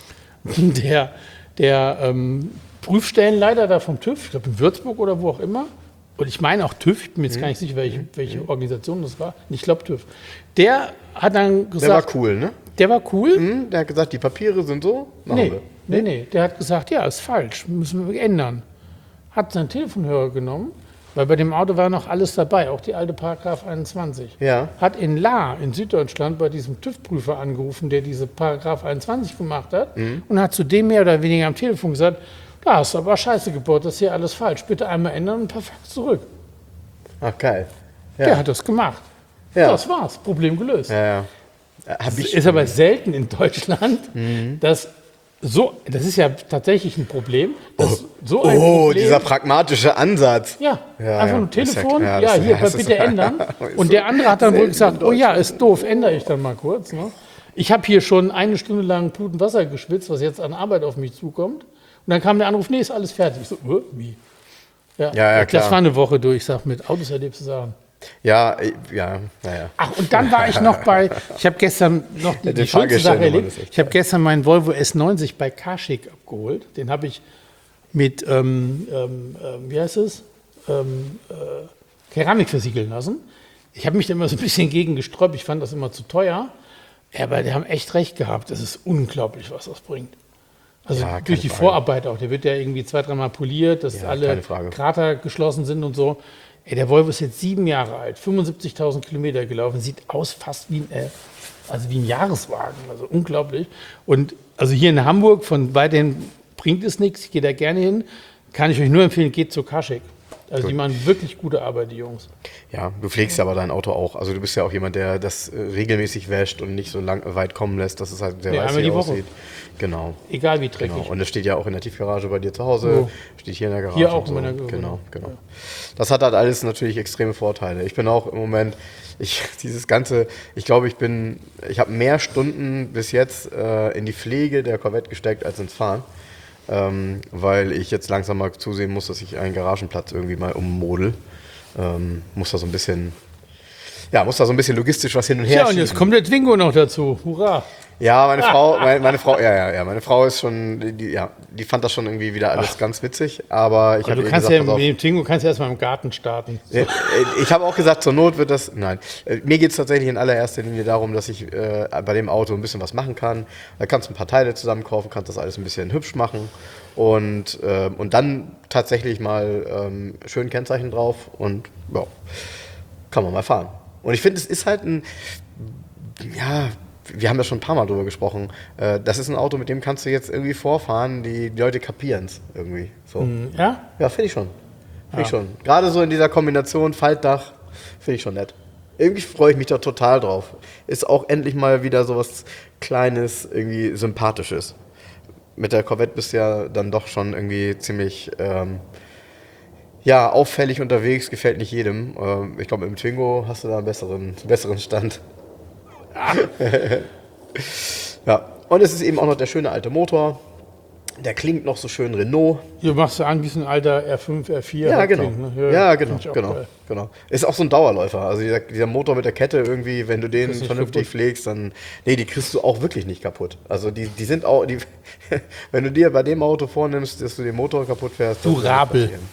Der Prüfstellenleiter da vom TÜV, ich glaube in Würzburg oder wo auch immer, und ich meine auch TÜV, ich bin mir jetzt gar nicht sicher, welche Organisation das war, ich glaube TÜV, der hat dann gesagt... Der war cool, ne? Der war cool. Der hat gesagt, die Papiere sind so, machen wir. Nee, der hat gesagt, ja, ist falsch, müssen wir ändern. Hat seinen Telefonhörer genommen, weil bei dem Auto war noch alles dabei, auch die alte Paragraph 21. Ja. Hat in Lahr in Süddeutschland bei diesem TÜV-Prüfer angerufen, der diese Paragraph 21 gemacht hat und hat zu dem mehr oder weniger am Telefon gesagt, da hast du aber Scheiße gebaut, das ist hier alles falsch, bitte einmal ändern und per Fax zurück. Ach, geil. Ja. Der hat das gemacht. Ja. Das war's, Problem gelöst. Ja. Ist aber selten in Deutschland, dass das ist ja tatsächlich ein Problem. Dass so ein Problem, dieser pragmatische Ansatz. ja, Ja, einfach ja. nur Telefon, Ja, ja, das- hier, das ist- bitte ändern. ist Und so der andere hat dann wohl selten gesagt, in oh ja, ist doof, ändere ich dann mal kurz. Ne? Ich habe hier schon 1 Stunde lang Blut und Wasser geschwitzt, was jetzt an Arbeit auf mich zukommt. Und dann kam der Anruf, nee, ist alles fertig. Ich so, wie? Ja, Ja, klar. das war eine Woche durch. Ich sag, mit Autos erlebst du Sachen. Ja, naja. Ach, und dann war ich noch ich habe gestern noch die schönste Fahrgestell Sache Nummer erlebt. ist echt Ich habe gestern meinen Volvo S90 bei Carschick abgeholt. Den habe ich mit, wie heißt es, Keramik versiegeln lassen. Ich habe mich da immer so ein bisschen gegen gesträubt. Ich fand das immer zu teuer. Ja, aber die haben echt recht gehabt. Das ist unglaublich, was das bringt. Also Ja, keine durch die Frage. Vorarbeit auch. Der wird ja irgendwie 2-3 Mal poliert, dass Ja, alle keine Frage. Krater geschlossen sind und so. Ey, der Volvo ist jetzt 7 Jahre alt, 75.000 Kilometer gelaufen, sieht aus fast wie ein Jahreswagen, also unglaublich. Und also hier in Hamburg, von weiterhin bringt es nichts, ich gehe da gerne hin, kann ich euch nur empfehlen, geht zu Carschick. Also die machen wirklich gute Arbeit, die Jungs. Ja, du pflegst aber dein Auto auch. Also du bist ja auch jemand, der das regelmäßig wäscht und nicht so weit kommen lässt, dass es halt sehr Nee, weiß einmal die Woche. aussieht. Genau. Egal wie dreckig. Genau. Und es steht ja auch in der Tiefgarage bei dir zu Hause, So. steht hier in der Garage. Hier auch und so. in meiner Genau. Das hat halt alles natürlich extreme Vorteile. Ich bin auch im Moment, ich glaube, ich habe mehr Stunden bis jetzt in die Pflege der Corvette gesteckt als ins Fahren. Weil ich jetzt langsam mal zusehen muss, dass ich einen Garagenplatz irgendwie mal ummodel. Muss da so ein bisschen logistisch was hin und her Ja, und jetzt kommt der Twingo noch dazu. Hurra! Ja, meine Frau ist schon, die fand das schon irgendwie wieder alles ganz witzig, aber ich Also habe du ihr kannst gesagt, ja pass auf, mit dem Twingo kannst du erstmal im Garten starten. ich habe auch gesagt, zur Not wird das, nein, mir geht es tatsächlich in allererster Linie darum, dass ich bei dem Auto ein bisschen was machen kann. Da kannst du ein paar Teile zusammen kaufen, kannst das alles ein bisschen hübsch machen und dann tatsächlich mal schön Kennzeichen drauf und ja, kann man mal fahren. Und ich finde, es ist halt wir haben ja schon ein paar Mal drüber gesprochen. Das ist ein Auto, mit dem kannst du jetzt irgendwie vorfahren, die Leute kapieren es irgendwie. So. Ja? Ja, finde ich schon. Finde ich schon. Gerade so in dieser Kombination Faltdach, finde ich schon nett. Irgendwie freue ich mich da total drauf. Ist auch endlich mal wieder so was Kleines, irgendwie Sympathisches. Mit der Corvette bist du ja dann doch schon irgendwie ziemlich auffällig unterwegs, gefällt nicht jedem. Ich glaube, mit dem Twingo hast du da einen besseren Stand. Ja, und es ist eben auch noch der schöne alte Motor. Der klingt noch so schön Renault. Du machst an wie so ein alter R5, R4. Ja, halt genau. klingt, ne? Ja, finde ich auch geil. genau. Ist auch so ein Dauerläufer. Also dieser Motor mit der Kette irgendwie, wenn du den Kriegst nicht vernünftig kaputt. pflegst, dann, nee, die kriegst du auch wirklich nicht kaputt. Also die sind auch, wenn du dir bei dem Auto vornimmst, dass du den Motor kaputt fährst. das wird nicht Durabel. passieren.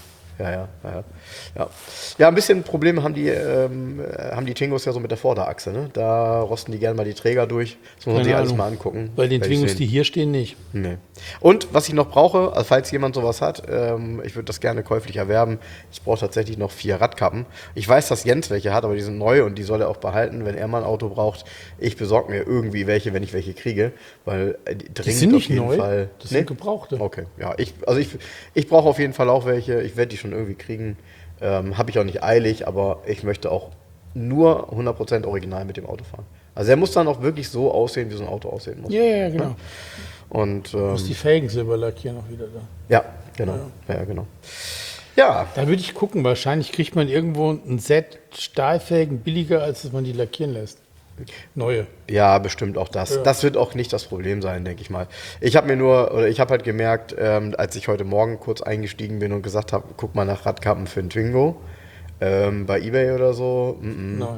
Ja, ein bisschen Probleme haben die Twingos ja so mit der Vorderachse. Ne? Da rosten die gerne mal die Träger durch. Das muss man Keine sich alles Ahnung. mal angucken. Bei den werde ich Twingos, sehen. die hier stehen, nicht. Nee. Und was ich noch brauche, also falls jemand sowas hat, ich würde das gerne käuflich erwerben. Ich brauche tatsächlich noch 4 Radkappen. Ich weiß, dass Jens welche hat, aber die sind neu und die soll er auch behalten, wenn er mal ein Auto braucht. Ich besorge mir irgendwie welche, wenn ich welche kriege, weil die dringend sind nicht auf jeden neu, Fall. das sind gebrauchte. Okay, ja, ich brauche auf jeden Fall auch welche. Ich werde die schon irgendwie kriegen. Habe ich auch nicht eilig, aber ich möchte auch nur 100% original mit dem Auto fahren. Also er muss dann auch wirklich so aussehen, wie so ein Auto aussehen muss. Ja, genau. Und Du musst die Felgen silber lackieren auch wieder da. ja, genau. Ja, genau. Ja, Da würde ich gucken, wahrscheinlich kriegt man irgendwo ein Set Stahlfelgen billiger, als dass man die lackieren lässt. Neue. ja, bestimmt auch das. Ja. Das wird auch nicht das Problem sein, denke ich mal. Ich habe halt gemerkt, als ich heute Morgen kurz eingestiegen bin und gesagt habe, guck mal nach Radkappen für einen Twingo, bei eBay oder so. Nein.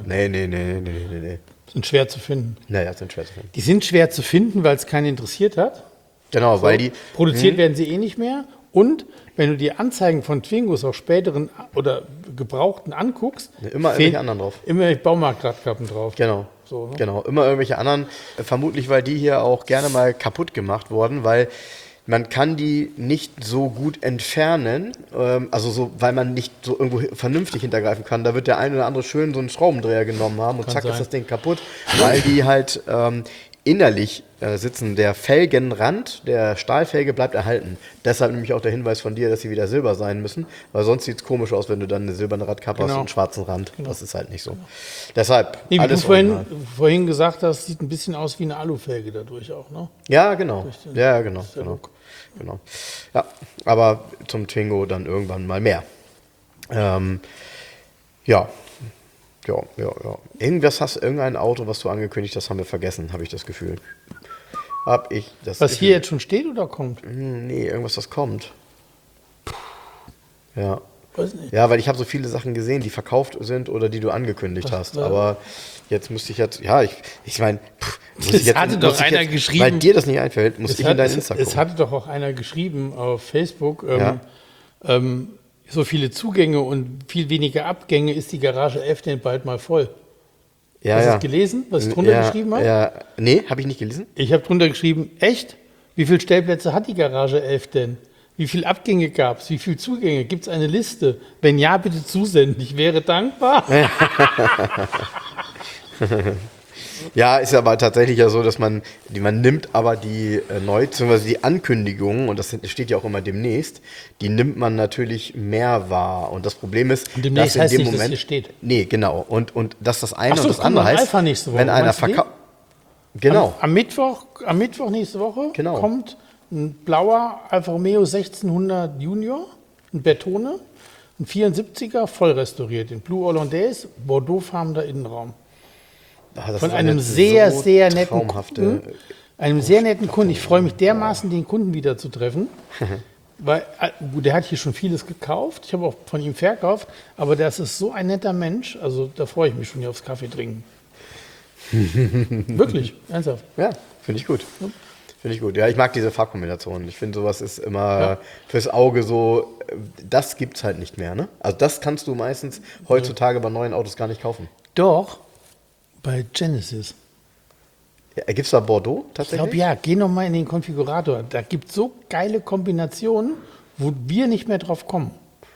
Nee. Sind schwer zu finden. Naja, sind schwer zu finden. Die sind schwer zu finden, weil es keinen interessiert hat. Genau, weil die. Produziert werden sie eh nicht mehr. Und wenn du die Anzeigen von Twingos auch späteren oder gebrauchten anguckst, Immer irgendwelche anderen drauf. Immer Baumarktradkappen drauf. Genau. So, ne? Genau, immer irgendwelche anderen. Vermutlich, weil die hier auch gerne mal kaputt gemacht wurden, weil man kann die nicht so gut entfernen, weil man nicht so irgendwo vernünftig hintergreifen kann. Da wird der eine oder andere schön so einen Schraubendreher genommen haben und Kann zack sein. ist das Ding kaputt, weil die halt innerlich sitzen. Der Felgenrand der Stahlfelge bleibt erhalten. Deshalb nämlich auch der Hinweis von dir, dass sie wieder silber sein müssen, weil sonst sieht es komisch aus, wenn du dann eine silberne Radkappe hast Genau. und einen schwarzen Rand. Das ist halt nicht so. Deshalb Nee, wie alles du original. vorhin gesagt hast, sieht ein bisschen aus wie eine Alufelge dadurch auch, ne? Ja, genau. den- Ja, genau. der Genau. Look. Genau. Ja, aber zum Twingo dann irgendwann mal mehr. Ja, Ja. Irgendein Auto, was du angekündigt hast, haben wir vergessen, habe ich das Gefühl. Was hier jetzt schon steht oder kommt? Nee, irgendwas, das kommt. Ja. Weiß nicht. Ja, weil ich habe so viele Sachen gesehen, die verkauft sind oder die du angekündigt hast. Aber jetzt müsste ich ich meine, geschrieben. weil dir das nicht einfällt, muss ich in dein Insta gucken. Es hatte doch auch einer geschrieben auf Facebook, so viele Zugänge und viel weniger Abgänge, ist die Garage 11 denn bald mal voll. Hast du es gelesen, was ich drunter geschrieben habe? Ja, nee, habe ich nicht gelesen. Ich habe drunter geschrieben, echt? Wie viele Stellplätze hat die Garage 11 denn? Wie viele Abgänge gab es? Wie viele Zugänge? Gibt es eine Liste? Wenn ja, bitte zusenden. Ich wäre dankbar. Ja, ist aber tatsächlich ja so, dass man nimmt aber beziehungsweise die Ankündigungen, und das steht ja auch immer demnächst, die nimmt man natürlich mehr wahr. Und das Problem ist, und demnächst dass heißt in dem nicht, Moment. Dass hier steht. Nee, genau. Und dass das eine Ach so, und das andere heißt, Alpha nächste Woche. wenn einer verkauft. Genau. Am Mittwoch nächste Woche kommt ein blauer Alfa Romeo 1600 Junior, ein Bertone, ein 74er, voll restauriert, in Blue Hollandaise, Bordeaux-farbener Innenraum. Von einem sehr netten Kunden. Einem sehr netten Kunden. Ich freue mich dermaßen, den Kunden wieder zu treffen. Weil, der hat hier schon vieles gekauft. Ich habe auch von ihm verkauft. Aber das ist so ein netter Mensch. Also da freue ich mich schon hier aufs Kaffee trinken. Wirklich, ernsthaft. Ja, finde ich gut. Ja. Finde ich gut. Ja, ich mag diese Farbkombination. Ich finde, sowas ist immer fürs Auge so, das gibt es halt nicht mehr. Ne? Also das kannst du meistens heutzutage bei neuen Autos gar nicht kaufen. Doch. Bei Genesis. Ja, gibt es da Bordeaux tatsächlich? Ich glaube ja, geh noch mal in den Konfigurator. Da gibt es so geile Kombinationen, wo wir nicht mehr drauf kommen.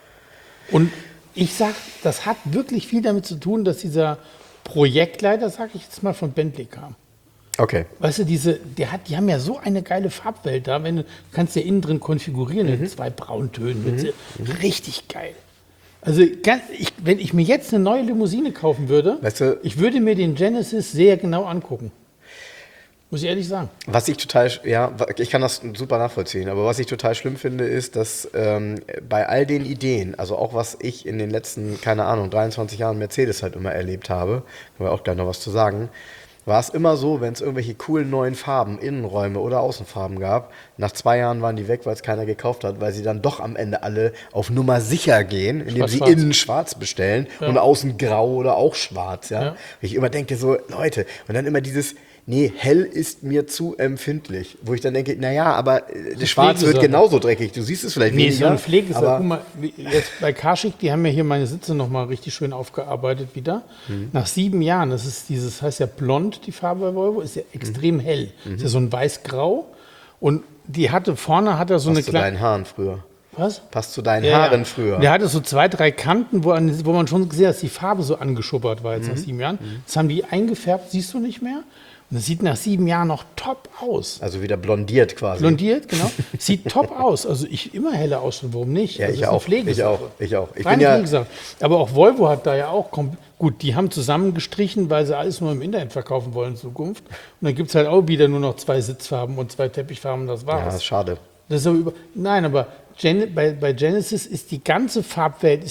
Und ich sag, das hat wirklich viel damit zu tun, dass dieser Projektleiter, sag ich jetzt mal, von Bentley kam. Okay. Weißt du, die haben ja so eine geile Farbwelt da, du kannst ja innen drin konfigurieren in 2 Brauntönen. Richtig geil. Also wenn ich mir jetzt eine neue Limousine kaufen würde, ich würde mir den Genesis sehr genau angucken. Muss ich ehrlich sagen. Was ich ich kann das super nachvollziehen, aber was ich total schlimm finde, ist, dass bei all den Ideen, also auch was ich in den letzten, 23 Jahren Mercedes halt immer erlebt habe, können wir auch gleich noch was zu sagen, war es immer so, wenn es irgendwelche coolen neuen Farben, Innenräume oder Außenfarben gab, nach 2 Jahren waren die weg, weil es keiner gekauft hat, weil sie dann doch am Ende alle auf Nummer sicher gehen, indem sie innen schwarz bestellen und außen grau oder auch schwarz. Ja? Ich immer denke so, Leute, und dann immer dieses, nee, hell ist mir zu empfindlich. Wo ich dann denke, naja, aber das Schwarz wird genauso dreckig. Du siehst es vielleicht weniger. Nee, so ein Pflegesache. Guck mal, jetzt bei Karschick, die haben ja hier meine Sitze nochmal richtig schön aufgearbeitet wieder. Nach 7 Jahren, das heißt ja blond, die Farbe bei Volvo, ist ja extrem hell. Ist ja so ein weiß-grau. Und vorne hat er so eine kleine... Passt zu deinen Haaren früher. Was? Passt zu deinen Haaren früher. Der hatte so 2, 3 Kanten, wo man schon gesehen hat, dass die Farbe so angeschubbert war jetzt nach 7 Jahren. Das haben die eingefärbt, siehst du nicht mehr. Und das sieht nach 7 Jahren noch top aus. Also wieder blondiert quasi. Blondiert, genau. Sieht top aus. Also ich immer heller ausschauen, warum nicht? Ja, also ich auch. Ich auch. Ich bin ja. Aber auch Volvo hat da ja auch, gut, die haben zusammengestrichen, weil sie alles nur im Internet verkaufen wollen in Zukunft. Und dann gibt es halt auch wieder nur noch 2 Sitzfarben und 2 Teppichfarben, das war's. Ja, das ist schade. Das ist aber nein, aber bei Genesis ist die ganze Farbwelt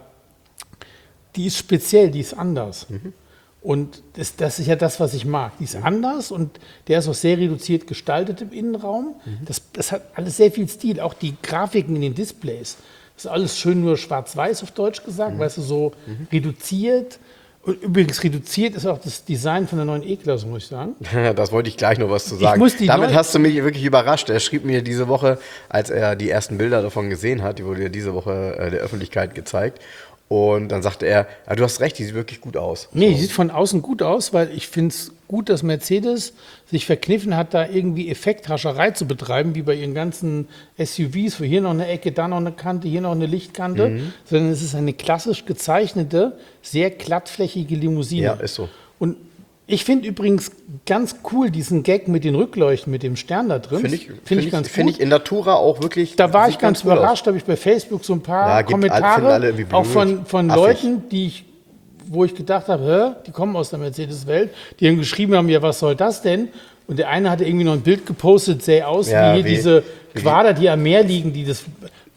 die ist speziell, die ist anders. Und das ist ja das, was ich mag. Die ist anders und der ist auch sehr reduziert gestaltet im Innenraum. Das hat alles sehr viel Stil, auch die Grafiken in den Displays. Das ist alles schön nur schwarz-weiß auf Deutsch gesagt, weißt du, so reduziert. Und übrigens reduziert ist auch das Design von der neuen E-Klasse, muss ich sagen. Das wollte ich gleich noch was zu sagen. Damit hast du mich wirklich überrascht. Er schrieb mir diese Woche, als er die ersten Bilder davon gesehen hat, die wurde ja diese Woche der Öffentlichkeit gezeigt. Und dann sagte er, ja, du hast recht, die sieht wirklich gut aus. Nee, die sieht von außen gut aus, weil ich finde es gut, dass Mercedes sich verkniffen hat, da irgendwie Effekthascherei zu betreiben, wie bei ihren ganzen SUVs, wo hier noch eine Ecke, da noch eine Kante, hier noch eine Lichtkante, sondern es ist eine klassisch gezeichnete, sehr glattflächige Limousine. Ja, ist so. Und ich finde übrigens ganz cool diesen Gag mit den Rückleuchten, mit dem Stern da drin. Finde ich ganz cool. Finde ich in Natura auch wirklich. Da war ich ganz überrascht, habe ich bei Facebook so ein paar Kommentare, auch von Leuten, wo ich gedacht habe, die kommen aus der Mercedes-Welt, die haben geschrieben haben, ja, was soll das denn? Und der eine hatte irgendwie noch ein Bild gepostet, sähe aus wie diese Quader, die am Meer liegen, die das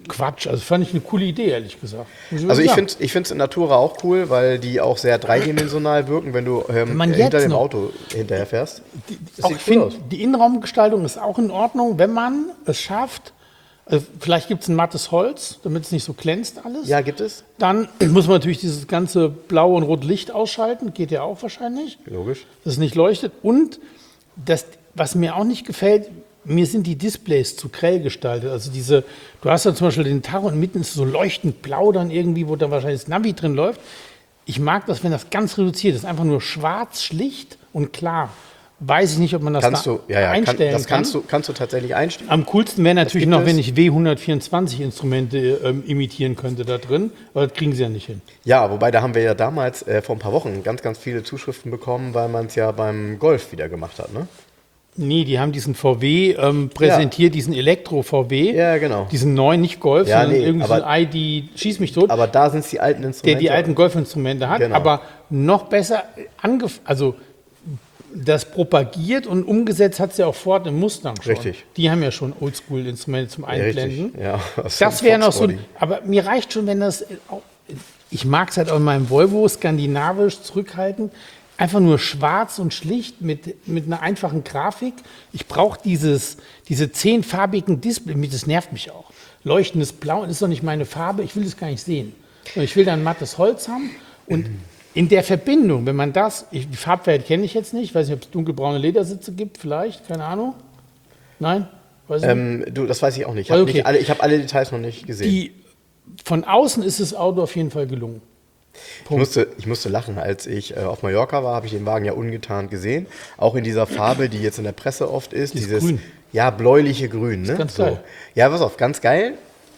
Quatsch. Also fand ich eine coole Idee, ehrlich gesagt. Also ich finde es in Natura auch cool, weil die auch sehr dreidimensional wirken, wenn du man hinter jetzt dem noch- Auto hinterher fährst. Das Auch sieht ich cool finde, aus. die Innenraumgestaltung ist auch in Ordnung, wenn man es schafft. Vielleicht gibt es ein mattes Holz, damit es nicht so glänzt alles. Ja, gibt es? Dann muss man natürlich dieses ganze blaue und rote Licht ausschalten. Geht ja auch wahrscheinlich, Logisch. dass es nicht leuchtet. Und das, was mir auch nicht gefällt, mir sind die Displays zu grell gestaltet. Also du hast ja zum Beispiel den Tacho und mitten ist so leuchtend blau dann irgendwie, wo da wahrscheinlich das Navi drin läuft. Ich mag das, wenn das ganz reduziert ist. Einfach nur schwarz, schlicht und klar. Weiß ich nicht, ob man das Kannst du, einstellen das kann. kannst du tatsächlich einstellen. Am coolsten wäre natürlich gibt noch, wenn es. ich W124-Instrumente imitieren könnte da drin, aber das kriegen sie ja nicht hin. Ja, wobei da haben wir ja damals vor ein paar Wochen ganz, ganz viele Zuschriften bekommen, weil man es ja beim Golf wieder gemacht hat, ne? Nee, die haben diesen VW präsentiert, diesen Elektro-VW. Ja, genau. Diesen neuen, nicht Golf, Ja, sondern nee, irgendwie so aber- ein ID, schieß mich tot, Aber da sind es die alten der Instrumente. die alten Golfinstrumente hat, Genau. aber noch besser also das propagiert und umgesetzt hat es ja auch Ford im Mustang schon. Richtig. Die haben ja schon Oldschool-Instrumente zum Ja, Einblenden. richtig. Ja, Das wäre noch so, aber mir reicht schon, wenn das, ich mag es halt auch in meinem Volvo, skandinavisch, zurückhaltend, einfach nur schwarz und schlicht mit einer einfachen Grafik. Ich brauche diese 10-farbigen Display, das nervt mich auch. Leuchtendes Blau, das ist doch nicht meine Farbe, ich will das gar nicht sehen. Ich will dann mattes Holz haben und in der Verbindung, wenn man die Farbwelt kenne ich jetzt nicht, weiß nicht, ob es dunkelbraune Ledersitze gibt, vielleicht, keine Ahnung. Nein? Weiß ich nicht. das weiß ich auch nicht. Ich Also habe okay. hab alle Details noch nicht gesehen. Von außen ist das Auto auf jeden Fall gelungen. Ich musste lachen, als ich auf Mallorca war, habe ich den Wagen ja ungetarnt gesehen. Auch in dieser Farbe, die jetzt in der Presse oft ist. Dieses Dieses Grün. Ja, bläuliche Grün. Ne? ganz geil. Ja, pass auf, ganz geil.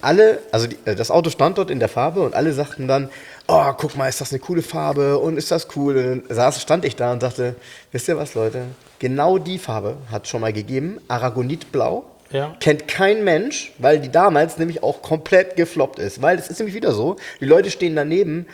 Das Auto stand dort in der Farbe und alle sagten dann, oh, guck mal, ist das eine coole Farbe und ist das cool. Und dann stand ich da und dachte, wisst ihr was, Leute? Genau die Farbe hat es schon mal gegeben, Aragonitblau. Ja. Kennt kein Mensch, weil die damals nämlich auch komplett gefloppt ist. Weil es ist nämlich wieder so, die Leute stehen daneben,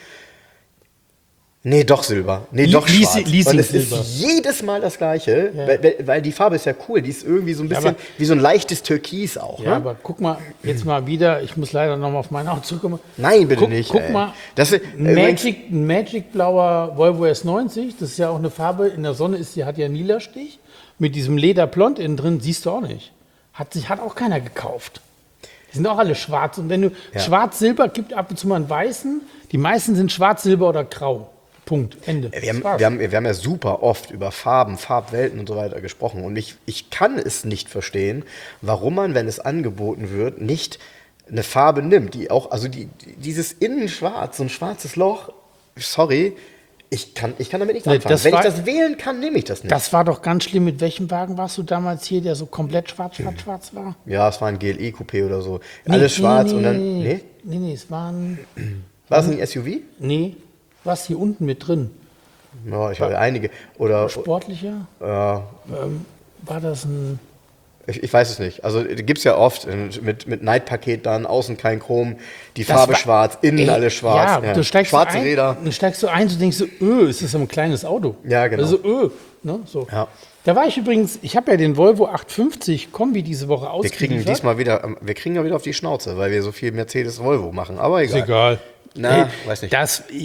nee, doch Silber, nee, doch schwarz. Und es ist Leasing-Silber. jedes Mal das Gleiche, Ja. weil die Farbe ist ja cool, die ist irgendwie so ein bisschen aber- wie so ein leichtes Türkis auch. Ja, Ne? aber guck mal, jetzt mal wieder, ich muss leider noch mal auf mein Auto zurückkommen. Nein, bitte nicht. Guck ey. mal, Das ist, ein Magic blauer Volvo S90, das ist ja auch eine Farbe, in der Sonne die hat ja einen lila Stich, mit diesem Lederblond innen drin, siehst du auch nicht. Hat auch keiner gekauft. Die sind auch alle schwarz. Und wenn du Schwarz-Silber gibt ab und zu mal einen weißen, die meisten sind schwarz, silber oder grau. Punkt. Ende. Wir haben, Das war's. wir haben ja super oft über Farben, Farbwelten und so weiter gesprochen. Und ich kann es nicht verstehen, warum man, wenn es angeboten wird, nicht eine Farbe nimmt, die auch, also dieses Innenschwarz, so ein schwarzes Loch, sorry, ich kann damit nichts Nee, anfangen. das Wenn ich war- das wählen kann, nehme ich das nicht. Das war doch ganz schlimm. Mit welchem Wagen warst du damals hier, der so komplett schwarz war? Ja, es war ein GLE-Coupé oder so. Alles schwarz und dann, nee? Nee, es waren, War es ein SUV? was hier unten mit drin? Ja, ich habe einige. Oder, Sportlicher? ja, War das ein, ich weiß es nicht. Also gibt es ja oft mit Night-Paket dann, außen kein Chrom, die Das Farbe war- schwarz, innen Ey, alles schwarz. Ja, du steigst schwarze so ein, Räder. Dann steigst du ein, du denkst so, ist das so ein kleines Auto? Ja, genau. Also, ne, so. Ja. Da war ich übrigens, ich habe ja den Volvo 850 Kombi diese Woche Wir kriegen ausgeliefert. wir kriegen ja wieder auf die Schnauze, weil wir so viel Mercedes-Volvo machen. Aber Ist egal. egal. Na, Ey, weiß nicht.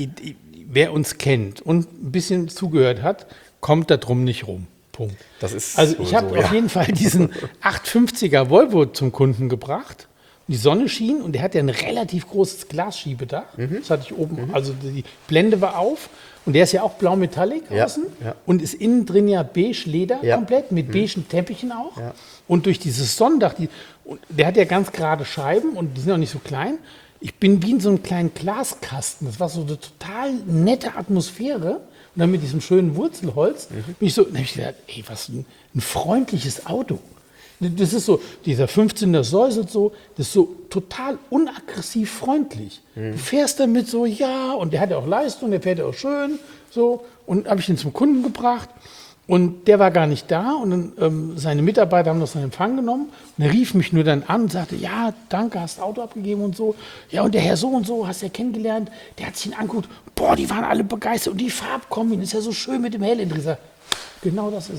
Wer uns kennt und ein bisschen zugehört hat, kommt da drum nicht rum. Punkt. Das ist Also ich habe sowieso, auf jeden Fall diesen 850er Volvo zum Kunden gebracht. Die Sonne schien und der hat ja ein relativ großes Glasschiebedach. Das hatte ich oben, also die Blende war auf und der ist ja auch blau Metallic Ja, außen ja. und ist innen drin ja beige Leder Ja. komplett mit beigen Teppichen auch. Ja. Und durch dieses Sonnendach, und der hat ja ganz gerade Scheiben und die sind auch nicht so klein. Ich bin wie in so einem kleinen Glaskasten. Das war so eine total nette Atmosphäre. Und dann mit diesem schönen Wurzelholz bin ich so, dann hab ich gedacht, ey, was ein freundliches Auto. Das ist so, dieser 15er säuselt so, das ist so total unaggressiv freundlich. Du fährst damit so, ja, und der hat ja auch Leistung, der fährt ja auch schön, so. Und habe ich ihn zum Kunden gebracht und der war gar nicht da und dann seine Mitarbeiter haben das in Empfang genommen und er rief mich nur dann an und sagte, ja, danke, hast Auto abgegeben und so. Ja, und der Herr so und so, hast du ja kennengelernt, der hat sich ihn angeguckt, boah, die waren alle begeistert und die Farbkombi, ist ja so schön mit dem Hell. Ich sag, genau das ist es.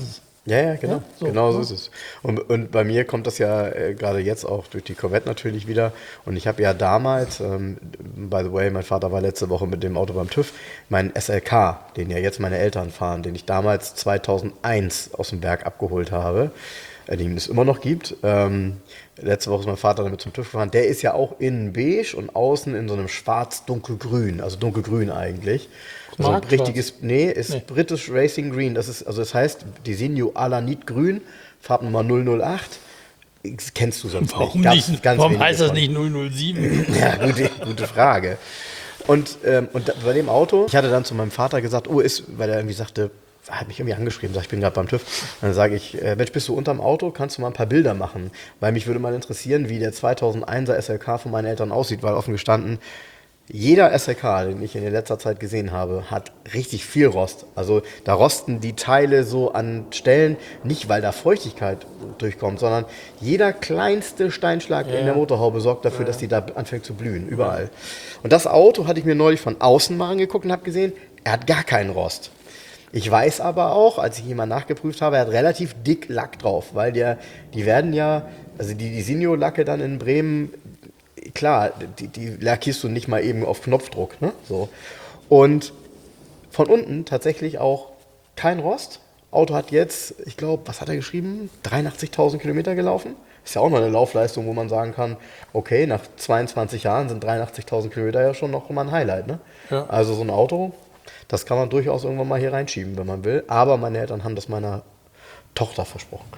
Ja, genau. Ja, so, Genau so ja. ist es. Und bei mir kommt das ja gerade jetzt auch durch die Corvette natürlich wieder. Und ich habe ja damals, by the way, mein Vater war letzte Woche mit dem Auto beim TÜV, meinen SLK, den ja jetzt meine Eltern fahren, den ich damals 2001 aus dem Werk abgeholt habe, den es immer noch gibt. Letzte Woche ist mein Vater damit zum TÜV gefahren. Der ist ja auch innen beige und außen in so einem schwarz-dunkelgrün, also dunkelgrün eigentlich. Also ein Markschwarz. richtiges, nee, ist British Racing Green. Das ist, also das heißt, die Signo Alanit Grün, Farbnummer 008. Das kennst du sonst Warum nicht. nicht? Ganz Warum wenige heißt das von. nicht 007? Ja, gute Frage. Und bei dem Auto, ich hatte dann zu meinem Vater gesagt, weil er irgendwie sagte, hat mich irgendwie angeschrieben, sagt, ich bin gerade beim TÜV. Dann sage ich, Mensch, bist du unterm Auto? Kannst du mal ein paar Bilder machen? Weil mich würde mal interessieren, wie der 2001er SLK von meinen Eltern aussieht, weil offen gestanden, jeder SLK, den ich in letzter Zeit gesehen habe, hat richtig viel Rost. Also da rosten die Teile so an Stellen, nicht weil da Feuchtigkeit durchkommt, sondern jeder kleinste Steinschlag in der Motorhaube sorgt dafür, dass die da anfängt zu blühen, überall. Und das Auto hatte ich mir neulich von außen mal angeguckt und habe gesehen, er hat gar keinen Rost. Ich weiß aber auch, als ich ihn mal nachgeprüft habe, er hat relativ dick Lack drauf, weil die werden ja, also die Sinio-Lacke dann in Bremen, klar, die lackierst du nicht mal eben auf Knopfdruck, ne? So. Und von unten tatsächlich auch kein Rost. Auto hat jetzt, ich glaube, was hat er geschrieben? 83.000 Kilometer gelaufen. Ist ja auch noch eine Laufleistung, wo man sagen kann, okay, nach 22 Jahren sind 83.000 Kilometer ja schon noch mal ein Highlight, ne? Ja. Also so ein Auto, das kann man durchaus irgendwann mal hier reinschieben, wenn man will. Aber meine Eltern haben das meiner Tochter versprochen.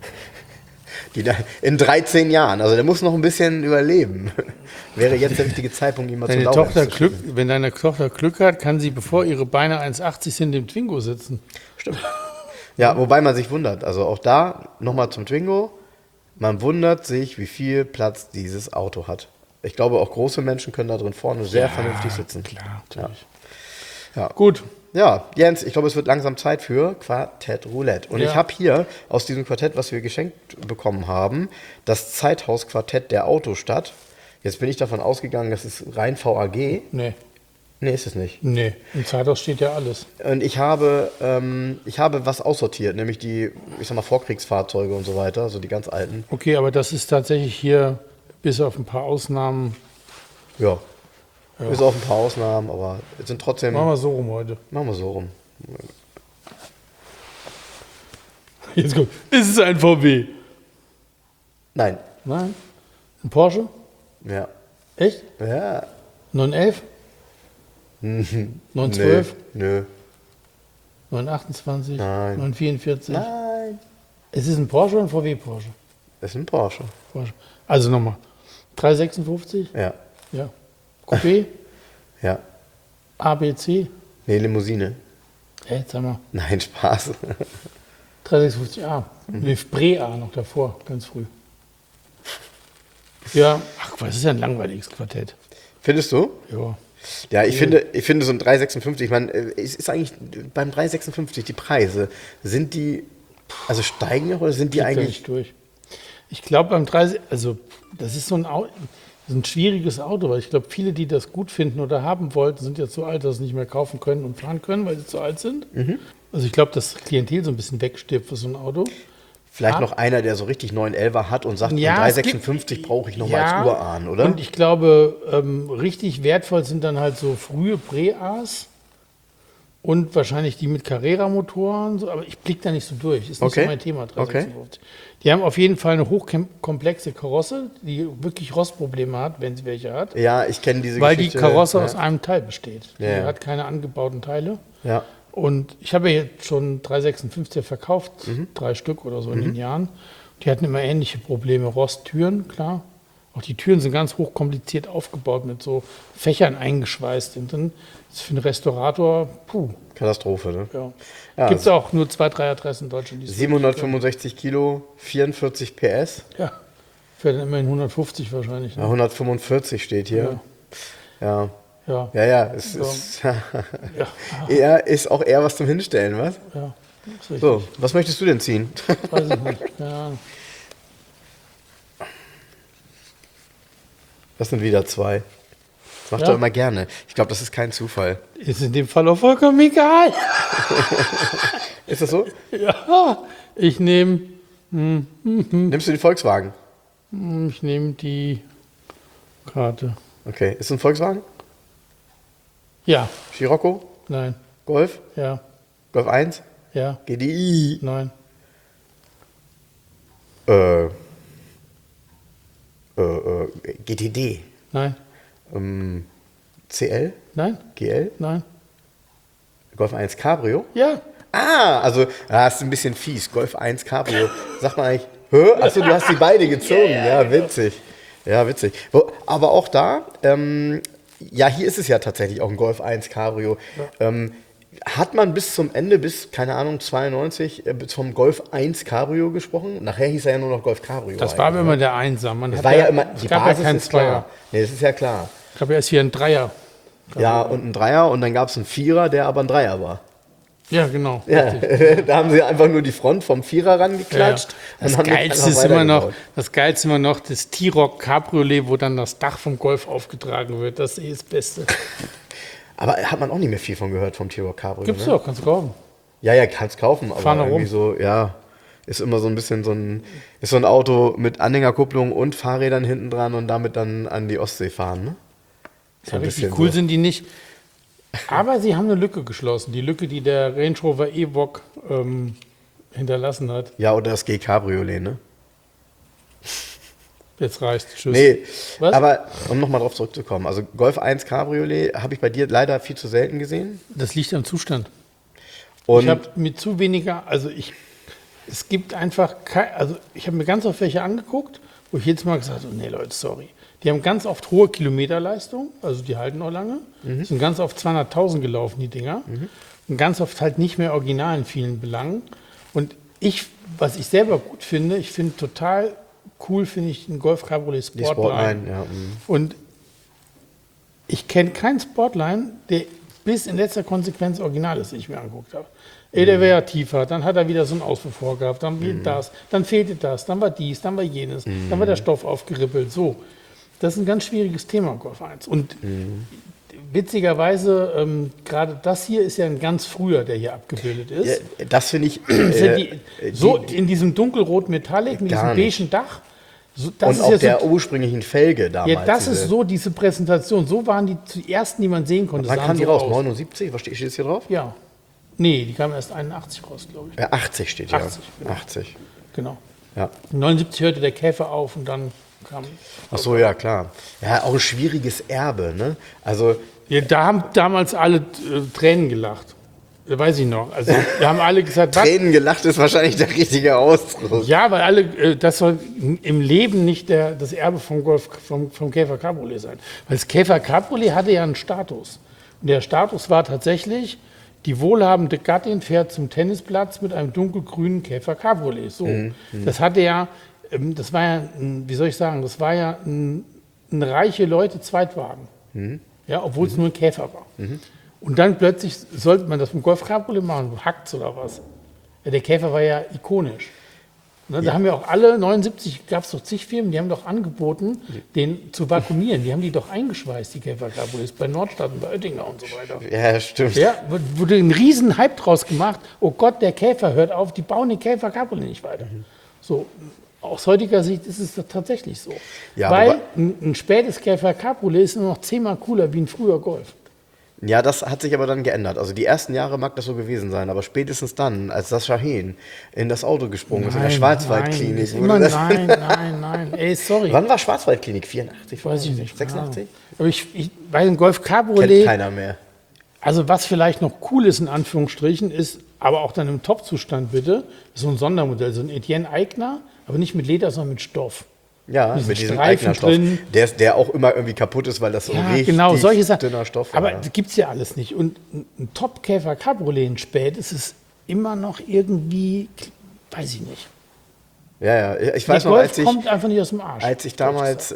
Die da in 13 Jahren, also der muss noch ein bisschen überleben. Wäre jetzt der richtige Zeitpunkt, ihn mal zu laufen zu schicken. Wenn deine Tochter Glück hat, kann sie, bevor ihre Beine 1,80 sind, im Twingo sitzen. Stimmt. Ja, wobei man sich wundert. Also auch da, nochmal zum Twingo, man wundert sich, wie viel Platz dieses Auto hat. Ich glaube, auch große Menschen können da drin vorne sehr vernünftig sitzen. Klar, natürlich. Ja. Gut. Ja, Jens, ich glaube, es wird langsam Zeit für Quartett Roulette. Und Ja. ich habe hier aus diesem Quartett, was wir geschenkt bekommen haben, das Zeithaus-Quartett der Autostadt. Jetzt bin ich davon ausgegangen, das ist rein VAG. Nee, Ist es nicht. im Zeithaus steht ja alles. Und ich habe was aussortiert, nämlich die, ich sag mal, Vorkriegsfahrzeuge und so weiter, so die ganz alten. Okay, aber das ist tatsächlich hier, bis auf ein paar Ausnahmen, Ja. Bis auf ein paar Ausnahmen, aber es sind trotzdem. machen wir so rum heute. Machen wir so rum. Jetzt kommt, ist es ein VW? Nein. Nein? Ein Porsche? Ja. Echt? Ja. 911? 912? Nö. 928? Nein. 944? Nein. Es ist ein Porsche oder ein VW Porsche? Das ist ein Porsche. Porsche. Also nochmal. 356? Ja. Ja. Coupé? Ja. ABC? Nee, Limousine. Jetzt haben wir Nein, Spaß. 356A. Nee, Bre-A noch davor, ganz früh. Ja, ach, was ist ja ein langweiliges Quartett. Findest du? Ja. Ja, ich finde so ein 356, ich meine, es ist eigentlich beim 356 die Preise, sind die, also steigen noch oder sind die Kriegt er eigentlich, nicht durch. Ich glaube beim 30, also das ist so ein Auto, das ist ein schwieriges Auto, weil ich glaube, viele, die das gut finden oder haben wollten, sind jetzt so alt, dass sie nicht mehr kaufen können und fahren können, weil sie zu alt sind. Also ich glaube, das Klientel so ein bisschen wegstirbt für so ein Auto. vielleicht noch einer, der so richtig 911er hat und sagt, Ja, ein es gibt- 356 brauche ich noch mal als Urahn, oder? Und ich glaube, richtig wertvoll sind dann halt so frühe Pre-As und wahrscheinlich die mit Carrera-Motoren, so, aber ich blicke da nicht so durch. Ist nicht Okay. so mein Thema, 356. Die haben auf jeden Fall eine hochkomplexe Karosse, die wirklich Rostprobleme hat, wenn sie welche hat, Ja, ich kenne diese weil die Geschichte. Karosse ja. aus einem Teil besteht. Die Ja. hat keine angebauten Teile. Ja. Und ich habe ja jetzt schon 356er verkauft, 3 Stück oder so in den Jahren. Die hatten immer ähnliche Probleme. Rosttüren, klar. Auch die Türen sind ganz hochkompliziert aufgebaut, mit so Fächern eingeschweißt. Und dann ist für einen Restaurator, Katastrophe, ne? ja. Ja, Gibt es auch nur 2, 3 Adressen in Deutschland, die es 765 Kilo, 44 PS, Ja, für dann immerhin 150 wahrscheinlich. ja, Ne? 145 steht hier. Ja. Ja, Ja, es So. ist, ja, ist auch eher was zum Hinstellen, was? ja. Ist richtig. So, was möchtest du denn ziehen? Weiß ich nicht. Ja. Das sind wieder zwei. Das macht Ja. er immer gerne. Ich glaube, das ist kein Zufall. Ist in dem Fall auch vollkommen egal. Ist das so? Ja, ich nehme Nimmst du den Volkswagen? die Karte. Okay. Ist es ein Volkswagen? Ja, Scirocco? nein, Golf? ja, Golf 1? ja, GDI? nein, GTD? nein, CL? nein, GL? nein. Golf 1 Cabrio? Ja, Also, ist ein bisschen fies. Golf 1 Cabrio. Sagt man eigentlich, hä? Achso, du hast die beide gezogen. Ja, witzig. Ja, witzig. Aber auch da, hier ist es ja tatsächlich auch ein Golf 1 Cabrio. Hat man bis zum Ende, bis, keine Ahnung, 92, vom Golf 1 Cabrio gesprochen? Nachher hieß er ja nur noch Golf Cabrio. das war eigentlich, immer ne? der Einsam. Man Das hat war ja immer, es die gab Basis ja keinen ist klar. Zweier. Nee, das ist ja klar. Ich glaube, erst hier ein Dreier. Ja, und ein Dreier und dann gab es einen Vierer, der aber ein Dreier war. Ja, genau. Ja, richtig. da haben sie einfach nur die Front vom Vierer rangeklatscht. Ja. und haben den einfach Das Geilste immer noch das T-Roc Cabriolet, wo dann das Dach vom Golf aufgetragen wird. Das ist das Beste. Aber hat man auch nicht mehr viel von gehört vom T-Roc Cabrio. Gibt's Ne? doch, kannst du kaufen. Ja, kannst kaufen, aber Fahren da irgendwie rum. so, ja, ist immer so ein bisschen ist so ein Auto mit Anhängerkupplung und Fahrrädern hinten dran und damit dann an die Ostsee fahren, ne? So Ja, ein richtig bisschen cool so. sind die nicht. Aber sie haben eine Lücke geschlossen. Die Lücke, die der Range Rover Evoque hinterlassen hat. Ja, oder das G-Cabriolet, ne? Jetzt reicht. Tschüss. Nee, Was? aber um nochmal drauf zurückzukommen, also Golf 1 Cabriolet habe ich bei dir leider viel zu selten gesehen. Das liegt am Zustand. Und Ich habe mir zu weniger, es gibt einfach, ich habe mir ganz oft welche angeguckt, wo ich jedes Mal gesagt habe, nee Leute, sorry. Die haben ganz oft hohe Kilometerleistung, also die halten auch lange. Sind ganz oft 200.000 gelaufen, die Dinger. Und ganz oft halt nicht mehr original in vielen Belangen. Und was ich selber gut finde, ich finde total cool, finde ich einen Golf Cabriolet die Sportline. Sportline, ja. Und ich kenne keinen Sportline, der bis in letzter Konsequenz original ist, den ich mir angeguckt habe. Der wäre ja tiefer, dann hat er wieder so einen Auspuff vorgehabt, dann das, dann fehlte das, dann war dies, dann war jenes, dann war der Stoff aufgerippelt. So, das ist ein ganz schwieriges Thema im Golf 1. Und witzigerweise, gerade das hier ist ja ein ganz früher, der hier abgebildet ist. Ja, das finde ich. Ist ja so in diesem dunkelrot Metallic mit diesem Gar nicht. beigen Dach. So, das Und ist auf ja der so, ursprünglichen Felge damals. ja, das ist so diese Präsentation. So waren die ersten, die man sehen konnte. Wann Sahen kam die so raus? aus. 79? Was steht jetzt hier drauf? Ja. Nee, die kam erst 81 raus, glaube ich. 80 steht hier. 80, genau. 80. Genau. Ja. 79 hörte der Käfer auf und dann kam. Ach so, ja, klar. Ja, auch ein schwieriges Erbe, ne? Also, Ja, da haben damals alle Tränen gelacht. Weiß ich noch. Also, da haben alle gesagt, was? Tränen gelacht ist wahrscheinlich der richtige Ausdruck. Ja, weil alle, das soll im Leben nicht das Erbe vom Käfer Cabriolet sein. Weil das Käfer Cabriolet hatte ja einen Status. Und der Status war tatsächlich, die wohlhabende Gattin fährt zum Tennisplatz mit einem dunkelgrünen Käfer Cabriolet. So. Das hatte ja, das war ja, wie soll ich sagen, das war ja ein reiche Leute Zweitwagen. Ja, obwohl es nur ein Käfer war. Und dann plötzlich sollte man das mit Golf Cabriolet machen, hackt's oder was. Ja, der Käfer war ja ikonisch. Ne, da haben ja auch alle, 79 gab es doch zig Firmen, die haben doch angeboten, den zu vakuumieren. Die haben die doch eingeschweißt, die Käfer Cabriolets, bei Nordstadt und bei Oettinger und so weiter. Ja, stimmt. Ja, wurde ein riesen Hype draus gemacht. Oh Gott, der Käfer hört auf, die bauen den Käfer Cabriolet nicht weiter. So, aus heutiger Sicht ist es tatsächlich so. Ja, weil wobei- ein spätes Käfer Cabriolet ist nur noch 10-mal cooler wie ein früher Golf. Ja, das hat sich aber dann geändert. Also die ersten Jahre mag das so gewesen sein, aber spätestens dann, als das Shaheen in das Auto gesprungen ist, in der Schwarzwaldklinik. Nein, wurde immer das- nein. Ey, sorry. Wann war Schwarzwaldklinik? 84? Weiß ich nicht. 86? Aber ich bei dem Golf Kennt Cabriolet, keiner mehr. also was vielleicht noch cool ist, in Anführungsstrichen, ist, aber auch dann im Top-Zustand bitte, ist so ein Sondermodell, so ein Etienne Eigner, aber nicht mit Leder, sondern mit Stoff. Ja, Diesen mit diesem Streifen Eignerstoff. drin. Der auch immer irgendwie kaputt ist, weil das so Ja, richtig genau, solche Sachen. dünner Stoff war. Aber das gibt es ja alles nicht. Und ein Top-Käfer Cabriolet in Spät ist es immer noch irgendwie, weiß ich nicht. Ja, ich Der weiß noch, Golf kommt einfach nicht aus dem Arsch. als ich damals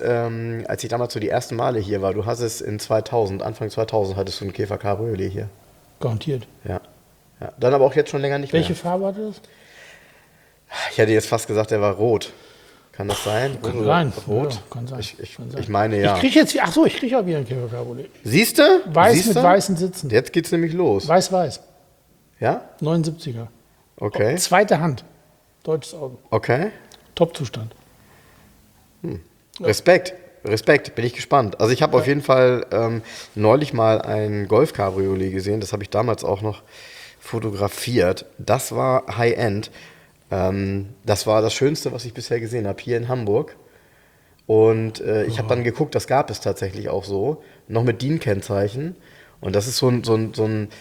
so die ersten Male hier war, du hast es in 2000, Anfang 2000 hattest du einen Käfer Cabriolet hier. Garantiert. Ja. Dann aber auch jetzt schon länger nicht Welche mehr. Farbe hatte das? Ich hätte jetzt fast gesagt, der war rot. Kann das sein? Kann sein. Rot? Ja, kann sein. Ich meine, ja. Ich kriege jetzt, ich kriege auch wieder ein Käfer Cabriolet. Siehst du? Weiß mit weißen Sitzen. Jetzt geht's nämlich los. Weiß. Ja? 79er. Okay. Zweite Hand. Deutsches Auto. Okay. Top-Zustand. Respekt, bin ich gespannt. Also ich habe auf jeden Fall neulich mal ein Golf-Cabriolet gesehen, das habe ich damals auch noch fotografiert. Das war High-End. Das war das Schönste, was ich bisher gesehen habe, hier in Hamburg. Und ich habe dann geguckt, das gab es tatsächlich auch so, noch mit DIN-Kennzeichen. Und das ist so ein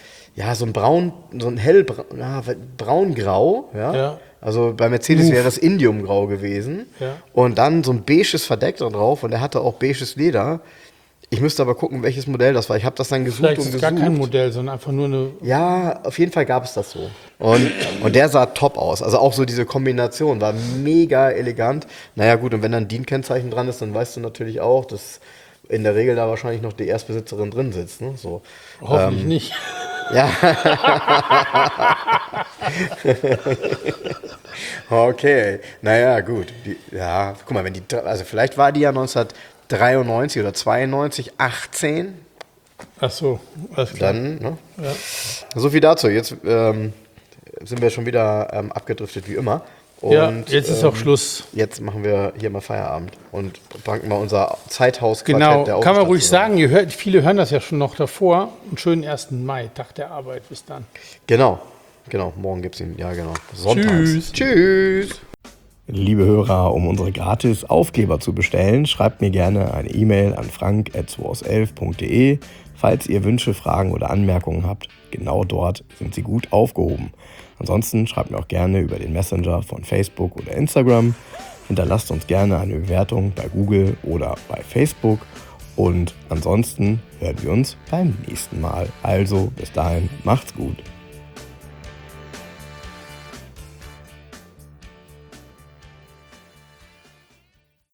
braungrau, ja. Ja. Also bei Mercedes wäre es Indiumgrau gewesen. Ja. Und dann so ein beiges Verdeck da drauf und der hatte auch beiges Leder. Ich müsste aber gucken, welches Modell das war. Ich habe das dann gesucht Vielleicht und ist es gesucht. gar kein Modell, sondern einfach nur eine... Ja, auf jeden Fall gab es das so. Und der sah top aus. Also auch so diese Kombination war mega elegant. Naja gut, und wenn dann DIN-Kennzeichen dran ist, dann weißt du natürlich auch, dass in der Regel da wahrscheinlich noch die Erstbesitzerin drin sitzt. Ne? So. Hoffentlich nicht. Ja. Okay, naja, gut. Guck mal, also vielleicht war die ja 1993 oder 92, 18. Ach so, alles klar. Dann, ne? Ja. So viel dazu. Jetzt sind wir schon wieder abgedriftet wie immer. Und, Ja, jetzt ist auch Schluss. Jetzt machen wir hier mal Feierabend und banken mal unser Zeithaus-Quartett Genau, der kann man Autostadt ruhig zusammen. sagen. Viele hören das ja schon noch davor. Einen schönen 1. Mai, Tag der Arbeit. Bis dann. Genau. Morgen gibt es ihn. Ja, genau. Sonntags. Tschüss. Liebe Hörer, um unsere gratis Aufkleber zu bestellen, schreibt mir gerne eine E-Mail an frank@2aus11.de. Falls ihr Wünsche, Fragen oder Anmerkungen habt, genau dort sind sie gut aufgehoben. Ansonsten schreibt mir auch gerne über den Messenger von Facebook oder Instagram. Hinterlasst uns gerne eine Bewertung bei Google oder bei Facebook. Und ansonsten hören wir uns beim nächsten Mal. Also bis dahin, macht's gut.